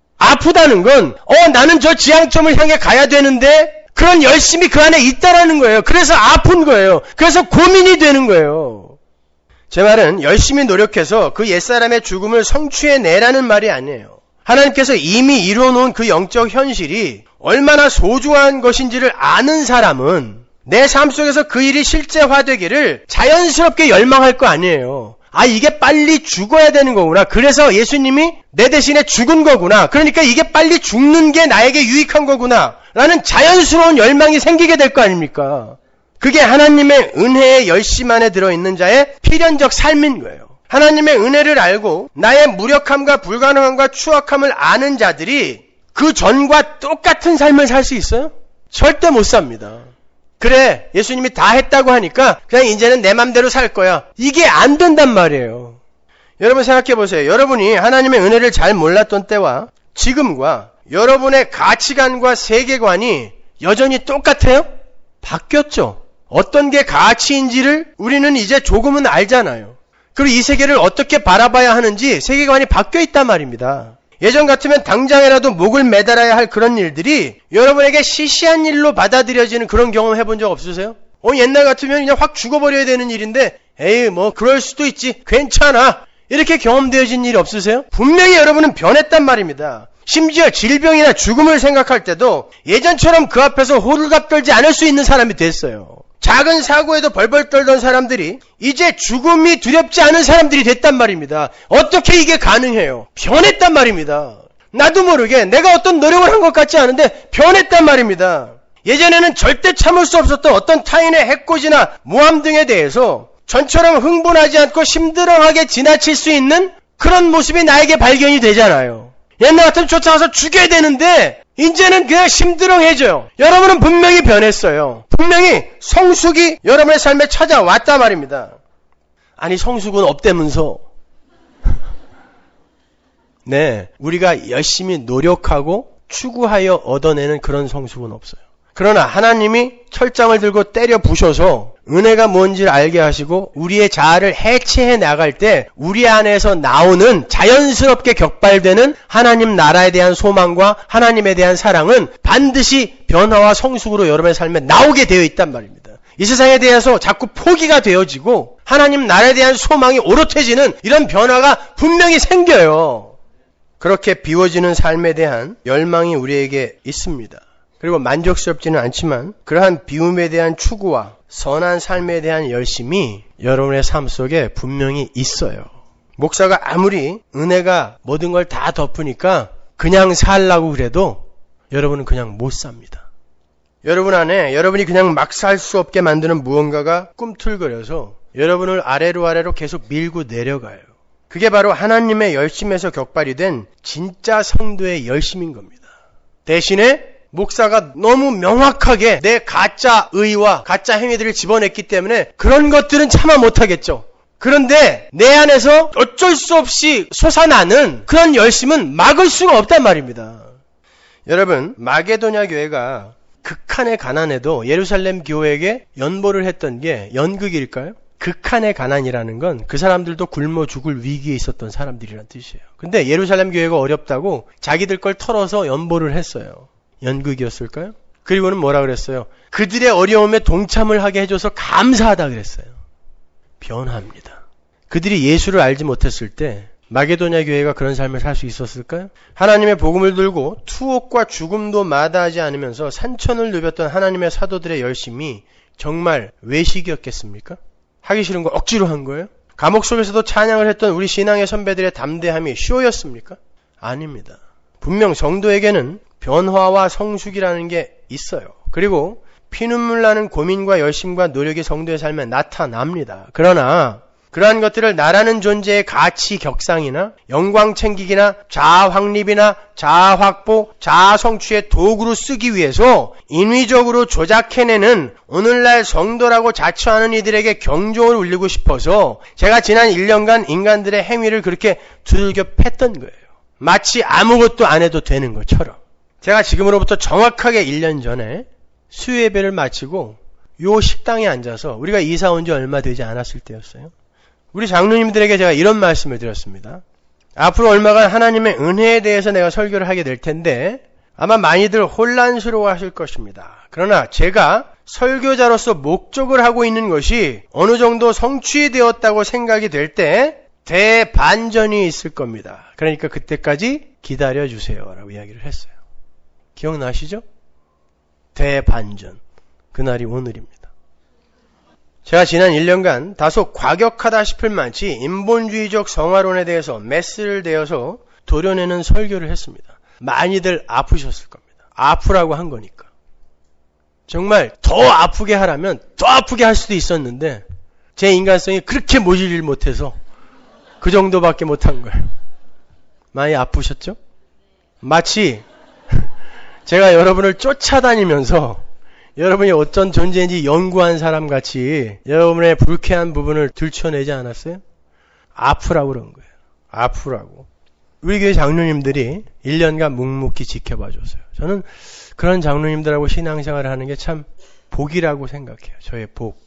아프다는 건 나는 저 지향점을 향해 가야 되는데 그런 열심이 그 안에 있다라는 거예요. 그래서 아픈 거예요. 그래서 고민이 되는 거예요. 제 말은 열심히 노력해서 그 옛사람의 죽음을 성취해내라는 말이 아니에요. 하나님께서 이미 이루어놓은 그 영적 현실이 얼마나 소중한 것인지를 아는 사람은 내 삶 속에서 그 일이 실제화되기를 자연스럽게 열망할 거 아니에요. 이게 빨리 죽어야 되는 거구나. 그래서 예수님이 내 대신에 죽은 거구나. 그러니까 이게 빨리 죽는 게 나에게 유익한 거구나. 라는 자연스러운 열망이 생기게 될 거 아닙니까? 그게 하나님의 은혜의 열심 안에 들어있는 자의 필연적 삶인 거예요. 하나님의 은혜를 알고 나의 무력함과 불가능함과 추악함을 아는 자들이 그 전과 똑같은 삶을 살 수 있어요? 절대 못 삽니다. 그래, 예수님이 다 했다고 하니까 그냥 이제는 내 맘대로 살 거야. 이게 안 된단 말이에요. 여러분 생각해 보세요. 여러분이 하나님의 은혜를 잘 몰랐던 때와 지금과 여러분의 가치관과 세계관이 여전히 똑같아요? 바뀌었죠. 어떤 게 가치인지를 우리는 이제 조금은 알잖아요. 그리고 이 세계를 어떻게 바라봐야 하는지 세계관이 바뀌어 있단 말입니다. 예전 같으면 당장이라도 목을 매달아야 할 그런 일들이 여러분에게 시시한 일로 받아들여지는 그런 경험 해본 적 없으세요? 옛날 같으면 그냥 확 죽어버려야 되는 일인데 에이 뭐 그럴 수도 있지 괜찮아 이렇게 경험되어진 일이 없으세요? 분명히 여러분은 변했단 말입니다. 심지어 질병이나 죽음을 생각할 때도 예전처럼 그 앞에서 호들갑 떨지 않을 수 있는 사람이 됐어요. 작은 사고에도 벌벌 떨던 사람들이 이제 죽음이 두렵지 않은 사람들이 됐단 말입니다. 어떻게 이게 가능해요? 변했단 말입니다. 나도 모르게 내가 어떤 노력을 한 것 같지 않은데 변했단 말입니다. 예전에는 절대 참을 수 없었던 어떤 타인의 해코지나 모함 등에 대해서 전처럼 흥분하지 않고 심드렁하게 지나칠 수 있는 그런 모습이 나에게 발견이 되잖아요. 옛날 같으면 쫓아가서 죽여야 되는데 이제는 그냥 심드렁해져요. 여러분은 분명히 변했어요. 분명히 성숙이 여러분의 삶에 찾아왔단 말입니다. 아니 성숙은 없다면서. 네, 우리가 열심히 노력하고 추구하여 얻어내는 그런 성숙은 없어요. 그러나 하나님이 철장을 들고 때려 부셔서 은혜가 뭔지를 알게 하시고 우리의 자아를 해체해 나갈 때 우리 안에서 나오는 자연스럽게 격발되는 하나님 나라에 대한 소망과 하나님에 대한 사랑은 반드시 변화와 성숙으로 여러분의 삶에 나오게 되어 있단 말입니다. 이 세상에 대해서 자꾸 포기가 되어지고 하나님 나라에 대한 소망이 오롯해지는 이런 변화가 분명히 생겨요. 그렇게 비워지는 삶에 대한 열망이 우리에게 있습니다. 그리고 만족스럽지는 않지만 그러한 비움에 대한 추구와 선한 삶에 대한 열심이 여러분의 삶 속에 분명히 있어요. 목사가 아무리 은혜가 모든 걸 다 덮으니까 그냥 살라고 그래도 여러분은 그냥 못 삽니다. 여러분 안에 여러분이 그냥 막 살 수 없게 만드는 무언가가 꿈틀거려서 여러분을 아래로 계속 밀고 내려가요. 그게 바로 하나님의 열심에서 격발이 된 진짜 성도의 열심인 겁니다. 대신에 목사가 너무 명확하게 내 가짜 의와 가짜 행위들을 집어냈기 때문에 그런 것들은 참아 못하겠죠. 그런데 내 안에서 어쩔 수 없이 솟아나는 그런 열심은 막을 수가 없단 말입니다. 여러분, 마게도냐 교회가 극한의 가난에도 예루살렘 교회에게 연보를 했던 게 연극일까요? 극한의 가난이라는 건 그 사람들도 굶어 죽을 위기에 있었던 사람들이란 뜻이에요. 근데 예루살렘 교회가 어렵다고 자기들 걸 털어서 연보를 했어요. 연극이었을까요? 그리고는 뭐라 그랬어요? 그들의 어려움에 동참을 하게 해줘서 감사하다 그랬어요. 변합니다. 그들이 예수를 알지 못했을 때 마게도냐 교회가 그런 삶을 살 수 있었을까요? 하나님의 복음을 들고 투옥과 죽음도 마다하지 않으면서 산천을 누볐던 하나님의 사도들의 열심이 정말 외식이었겠습니까? 하기 싫은 거 억지로 한 거예요? 감옥 속에서도 찬양을 했던 우리 신앙의 선배들의 담대함이 쇼였습니까? 아닙니다. 분명 성도에게는 변화와 성숙이라는 게 있어요. 그리고 피눈물 나는 고민과 열심과 노력이 성도의 삶에 나타납니다. 그러나 그러한 것들을 나라는 존재의 가치 격상이나 영광 챙기기나 자아 확립이나 자아 확보, 자아 성취의 도구로 쓰기 위해서 인위적으로 조작해내는 오늘날 성도라고 자처하는 이들에게 경종을 울리고 싶어서 제가 지난 1년간 인간들의 행위를 그렇게 두들겨 팼던 거예요. 마치 아무것도 안 해도 되는 것처럼. 제가 지금으로부터 정확하게 1년 전에 수요예배를 마치고 요 식당에 앉아서 우리가 이사 온 지 얼마 되지 않았을 때였어요. 우리 장로님들에게 제가 이런 말씀을 드렸습니다. 앞으로 얼마간 하나님의 은혜에 대해서 내가 설교를 하게 될 텐데 아마 많이들 혼란스러워 하실 것입니다. 그러나 제가 설교자로서 목적을 하고 있는 것이 어느 정도 성취되었다고 생각이 될 때 대반전이 있을 겁니다. 그러니까 그때까지 기다려주세요 라고 이야기를 했어요. 기억나시죠? 대반전. 그날이 오늘입니다. 제가 지난 1년간 다소 과격하다 싶을 만치 인본주의적 성화론에 대해서 메스를 대어서 도려내는 설교를 했습니다. 많이들 아프셨을 겁니다. 아프라고 한 거니까. 정말 더 아프게 하라면 더 아프게 할 수도 있었는데 제 인간성이 그렇게 모질을 못해서 그 정도밖에 못한 거예요. 많이 아프셨죠? 마치 제가 여러분을 쫓아다니면서 여러분이 어떤 존재인지 연구한 사람 같이 여러분의 불쾌한 부분을 들춰내지 않았어요? 아프라고 그런 거예요. 아프라고. 우리 교회 장로님들이 1년간 묵묵히 지켜봐 줬어요. 저는 그런 장로님들하고 신앙생활을 하는 게 참 복이라고 생각해요. 저의 복.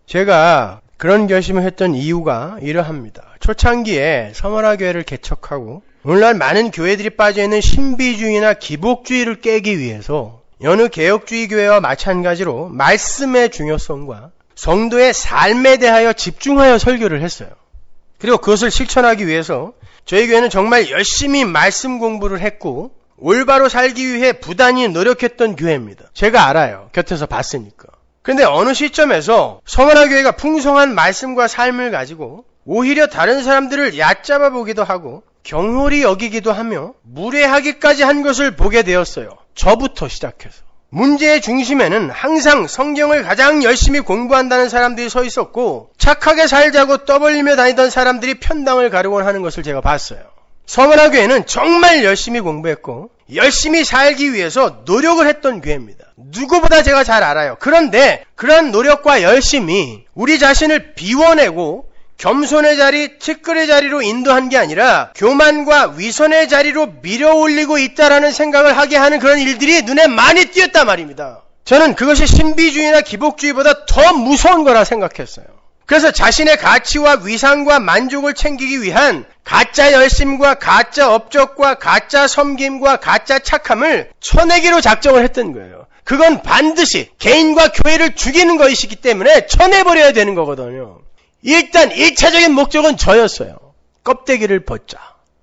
제가 그런 결심을 했던 이유가 이러합니다. 초창기에 서머나교회를 개척하고 오늘날 많은 교회들이 빠져있는 신비주의나 기복주의를 깨기 위해서 여느 개혁주의 교회와 마찬가지로 말씀의 중요성과 성도의 삶에 대하여 집중하여 설교를 했어요. 그리고 그것을 실천하기 위해서 저희 교회는 정말 열심히 말씀 공부를 했고 올바로 살기 위해 부단히 노력했던 교회입니다. 제가 알아요. 곁에서 봤으니까. 그런데 어느 시점에서 서머나교회가 풍성한 말씀과 삶을 가지고 오히려 다른 사람들을 얕잡아 보기도 하고 경홀히 여기기도 하며 무례하기까지 한 것을 보게 되었어요. 저부터 시작해서. 문제의 중심에는 항상 성경을 가장 열심히 공부한다는 사람들이 서 있었고 착하게 살자고 떠벌리며 다니던 사람들이 편당을 가르곤 하는 것을 제가 봤어요. 서머나교회는 정말 열심히 공부했고 열심히 살기 위해서 노력을 했던 교회입니다. 누구보다 제가 잘 알아요. 그런데 그런 노력과 열심이 우리 자신을 비워내고 겸손의 자리, 티끌의 자리로 인도한 게 아니라 교만과 위선의 자리로 밀어올리고 있다라는 생각을 하게 하는 그런 일들이 눈에 많이 띄었단 말입니다. 저는 그것이 신비주의나 기복주의보다 더 무서운 거라 생각했어요. 그래서 자신의 가치와 위상과 만족을 챙기기 위한 가짜 열심과 가짜 업적과 가짜 섬김과 가짜 착함을 쳐내기로 작정을 했던 거예요. 그건 반드시 개인과 교회를 죽이는 것이기 때문에 쳐내버려야 되는 거거든요. 일단 1차적인 목적은 저였어요. 껍데기를 벗자.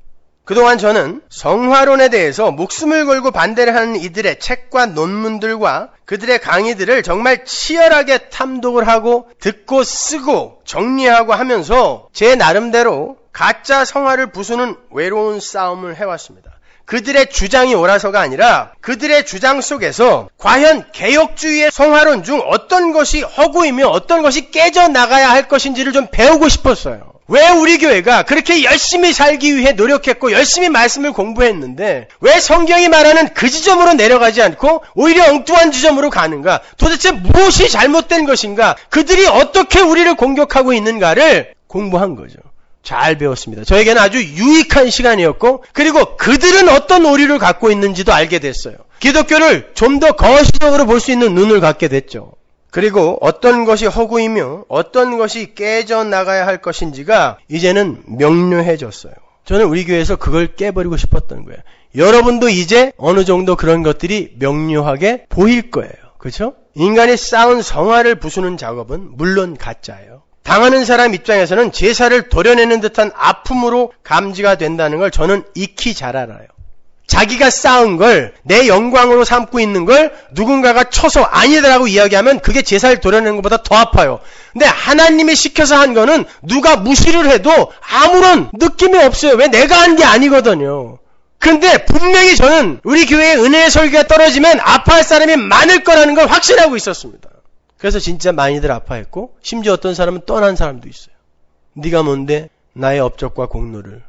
그동안 저는 성화론에 대해서 목숨을 걸고 반대를 하는 이들의 책과 논문들과 그들의 강의들을 정말 치열하게 탐독을 하고 듣고 쓰고 정리하고 하면서 제 나름대로 가짜 성화를 부수는 외로운 싸움을 해왔습니다. 그들의 주장이 옳아서가 아니라 그들의 주장 속에서 과연 개혁주의의 성화론 중 어떤 것이 허구이며 어떤 것이 깨져나가야 할 것인지를 좀 배우고 싶었어요. 왜 우리 교회가 그렇게 열심히 살기 위해 노력했고 열심히 말씀을 공부했는데 왜 성경이 말하는 그 지점으로 내려가지 않고 오히려 엉뚱한 지점으로 가는가? 도대체 무엇이 잘못된 것인가? 그들이 어떻게 우리를 공격하고 있는가를 공부한 거죠. 잘 배웠습니다. 저에게는 아주 유익한 시간이었고 그리고 그들은 어떤 오류를 갖고 있는지도 알게 됐어요. 기독교를 좀 더 거시적으로 볼 수 있는 눈을 갖게 됐죠. 그리고 어떤 것이 허구이며 어떤 것이 깨져나가야 할 것인지가 이제는 명료해졌어요. 저는 우리 교회에서 그걸 깨버리고 싶었던 거예요. 여러분도 이제 어느 정도 그런 것들이 명료하게 보일 거예요. 그렇죠? 인간이 쌓은 성화를 부수는 작업은 물론 가짜예요. 당하는 사람 입장에서는 제사를 도려내는 듯한 아픔으로 감지가 된다는 걸 저는 익히 잘 알아요. 자기가 쌓은 걸 내 영광으로 삼고 있는 걸 누군가가 쳐서 아니다라고 이야기하면 그게 제사를 도려내는 것보다 더 아파요. 근데 하나님이 시켜서 한 거는 누가 무시를 해도 아무런 느낌이 없어요. 왜 내가 한 게 아니거든요. 그런데 분명히 저는 우리 교회의 은혜의 설교가 떨어지면 아파할 사람이 많을 거라는 걸 확신하고 있었습니다. 그래서 진짜 많이들 아파했고 심지어 어떤 사람은 떠난 사람도 있어요. 네가 뭔데 나의 업적과 공로를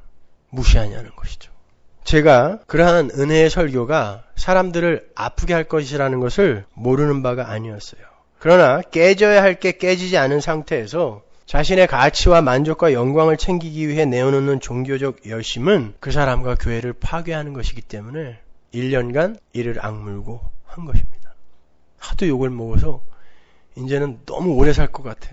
무시하냐는 것이죠. 제가 그러한 은혜의 설교가 사람들을 아프게 할 것이라는 것을 모르는 바가 아니었어요. 그러나 깨져야 할 게 깨지지 않은 상태에서 자신의 가치와 만족과 영광을 챙기기 위해 내어놓는 종교적 열심은 그 사람과 교회를 파괴하는 것이기 때문에 1년간 이를 악물고 한 것입니다. 하도 욕을 먹어서 이제는 너무 오래 살 것 같아요.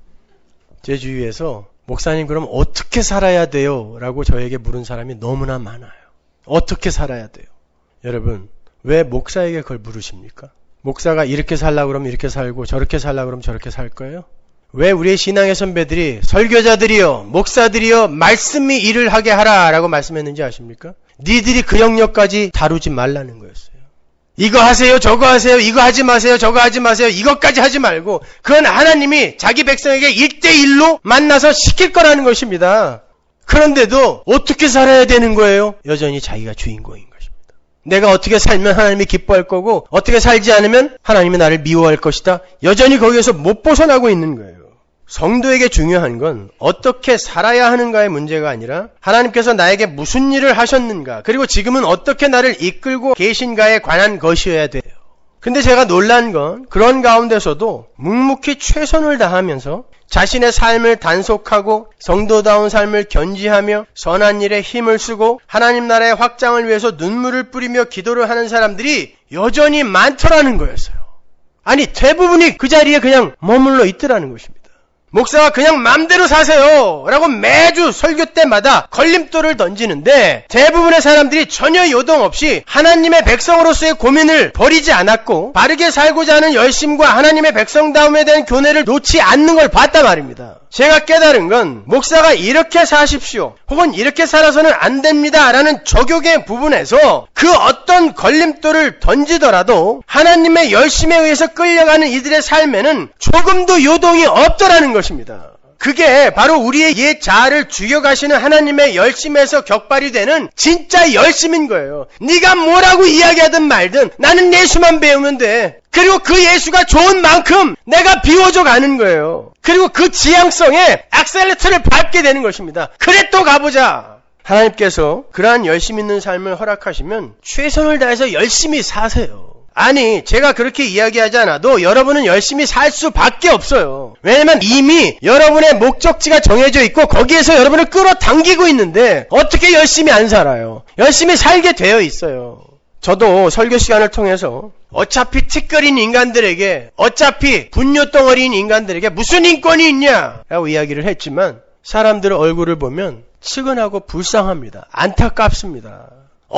제 주위에서 목사님 그럼 어떻게 살아야 돼요? 라고 저에게 물은 사람이 너무나 많아요. 어떻게 살아야 돼요? 여러분, 왜 목사에게 그걸 물으십니까? 목사가 이렇게 살려고 그러면 이렇게 살고 저렇게 살려고 그러면 저렇게 살 거예요? 왜 우리의 신앙의 선배들이 설교자들이요, 목사들이요, 말씀이 일을 하게 하라 라고 말씀했는지 아십니까? 니들이 그 영역까지 다루지 말라는 거였어요. 이거 하세요, 저거 하세요, 이거 하지 마세요, 저거 하지 마세요, 이것까지 하지 말고 그건 하나님이 자기 백성에게 1대1로 만나서 시킬 거라는 것입니다. 그런데도 어떻게 살아야 되는 거예요? 여전히 자기가 주인공인 것입니다. 내가 어떻게 살면 하나님이 기뻐할 거고 어떻게 살지 않으면 하나님이 나를 미워할 것이다. 여전히 거기에서 못 벗어나고 있는 거예요. 성도에게 중요한 건 어떻게 살아야 하는가의 문제가 아니라 하나님께서 나에게 무슨 일을 하셨는가 그리고 지금은 어떻게 나를 이끌고 계신가에 관한 것이어야 돼요. 근데 제가 놀란 건 그런 가운데서도 묵묵히 최선을 다하면서 자신의 삶을 단속하고 성도다운 삶을 견지하며 선한 일에 힘을 쓰고 하나님 나라의 확장을 위해서 눈물을 뿌리며 기도를 하는 사람들이 여전히 많더라는 거였어요. 아니 대부분이 그 자리에 그냥 머물러 있더라는 것입니다. 목사가 그냥 맘대로 사세요 라고 매주 설교 때마다 걸림돌을 던지는데 대부분의 사람들이 전혀 요동 없이 하나님의 백성으로서의 고민을 버리지 않았고 바르게 살고자 하는 열심과 하나님의 백성다움에 대한 교훈을 놓지 않는 걸 봤단 말입니다. 제가 깨달은 건 목사가 이렇게 사십시오 혹은 이렇게 살아서는 안 됩니다 라는 저격의 부분에서 그 어떤 걸림돌을 던지더라도 하나님의 열심에 의해서 끌려가는 이들의 삶에는 조금도 요동이 없더라는 것입니다. 그게 바로 우리의 옛 자아를 죽여가시는 하나님의 열심에서 격발이 되는 진짜 열심인 거예요. 네가 뭐라고 이야기하든 말든 나는 예수만 배우면 돼. 그리고 그 예수가 좋은 만큼 내가 비워줘 가는 거예요. 그리고 그 지향성에 액셀레터를 밟게 되는 것입니다. 그래 또 가보자. 하나님께서 그러한 열심 있는 삶을 허락하시면 최선을 다해서 열심히 사세요. 아니 제가 그렇게 이야기하지 않아도 여러분은 열심히 살 수밖에 없어요. 왜냐면 이미 여러분의 목적지가 정해져 있고 거기에서 여러분을 끌어당기고 있는데 어떻게 열심히 안 살아요? 열심히 살게 되어 있어요. 저도 설교 시간을 통해서 어차피 티끌인 인간들에게 어차피 분뇨덩어리인 인간들에게 무슨 인권이 있냐 라고 이야기를 했지만 사람들의 얼굴을 보면 측은하고 불쌍합니다. 안타깝습니다.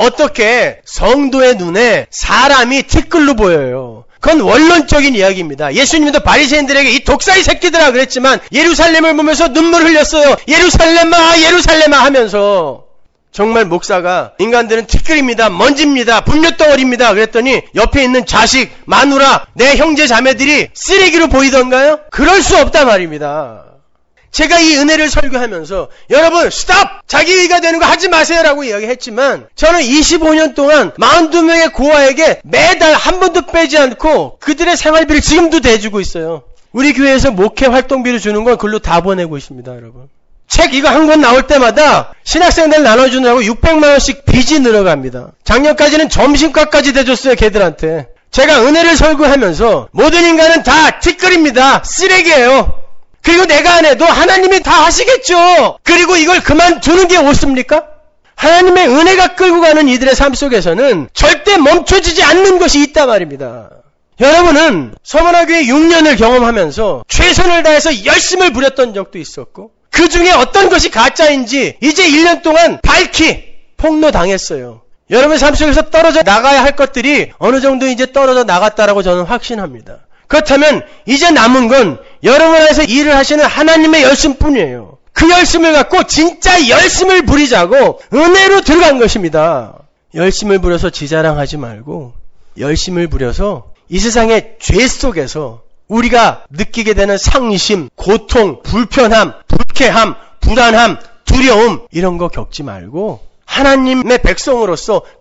어떻게 성도의 눈에 사람이 티끌로 보여요. 그건 원론적인 이야기입니다. 예수님도 바리새인들에게 이 독사의 새끼들아 그랬지만 예루살렘을 보면서 눈물 흘렸어요. 예루살렘아 예루살렘아 하면서 정말 목사가 인간들은 티끌입니다. 먼지입니다. 분뇨덩어리입니다. 그랬더니 옆에 있는 자식, 마누라, 내 형제 자매들이 쓰레기로 보이던가요? 그럴 수 없단 말입니다. 제가 이 은혜를 설교하면서 여러분 스탑! 자기의가 되는 거 하지 마세요 라고 이야기했지만 저는 25년 동안 42명의 고아에게 매달 한 번도 빼지 않고 그들의 생활비를 지금도 대주고 있어요. 우리 교회에서 목회 활동비를 주는 건 글로 다 보내고 있습니다. 여러분 책 이거 한 권 나올 때마다 신학생들 나눠주느라고 600만 원씩 빚이 늘어갑니다. 작년까지는 점심값까지 대줬어요. 걔들한테. 제가 은혜를 설교하면서 모든 인간은 다 티끌입니다. 쓰레기예요. 그리고 내가 안 해도 하나님이 다 하시겠죠. 그리고 이걸 그만두는 게 옳습니까? 하나님의 은혜가 끌고 가는 이들의 삶 속에서는 절대 멈춰지지 않는 것이 있단 말입니다. 여러분은 서문화교회 6년을 경험하면서 최선을 다해서 열심을 부렸던 적도 있었고 그 중에 어떤 것이 가짜인지 이제 1년 동안 밝히 폭로당했어요. 여러분의 삶 속에서 떨어져 나가야 할 것들이 어느 정도 이제 떨어져 나갔다라고 저는 확신합니다. 그렇다면 이제 남은 건 여러분 안에서 일을 하시는 하나님의 열심뿐이에요. 그 열심을 갖고 진짜 열심을 부리자고 은혜로 들어간 것입니다. 열심을 부려서 지자랑하지 말고 열심을 부려서 이 세상의 죄 속에서 우리가 느끼게 되는 상심, 고통, 불편함, 불쾌함, 불안함, 두려움 이런 거 겪지 말고 하나님의 백성으로서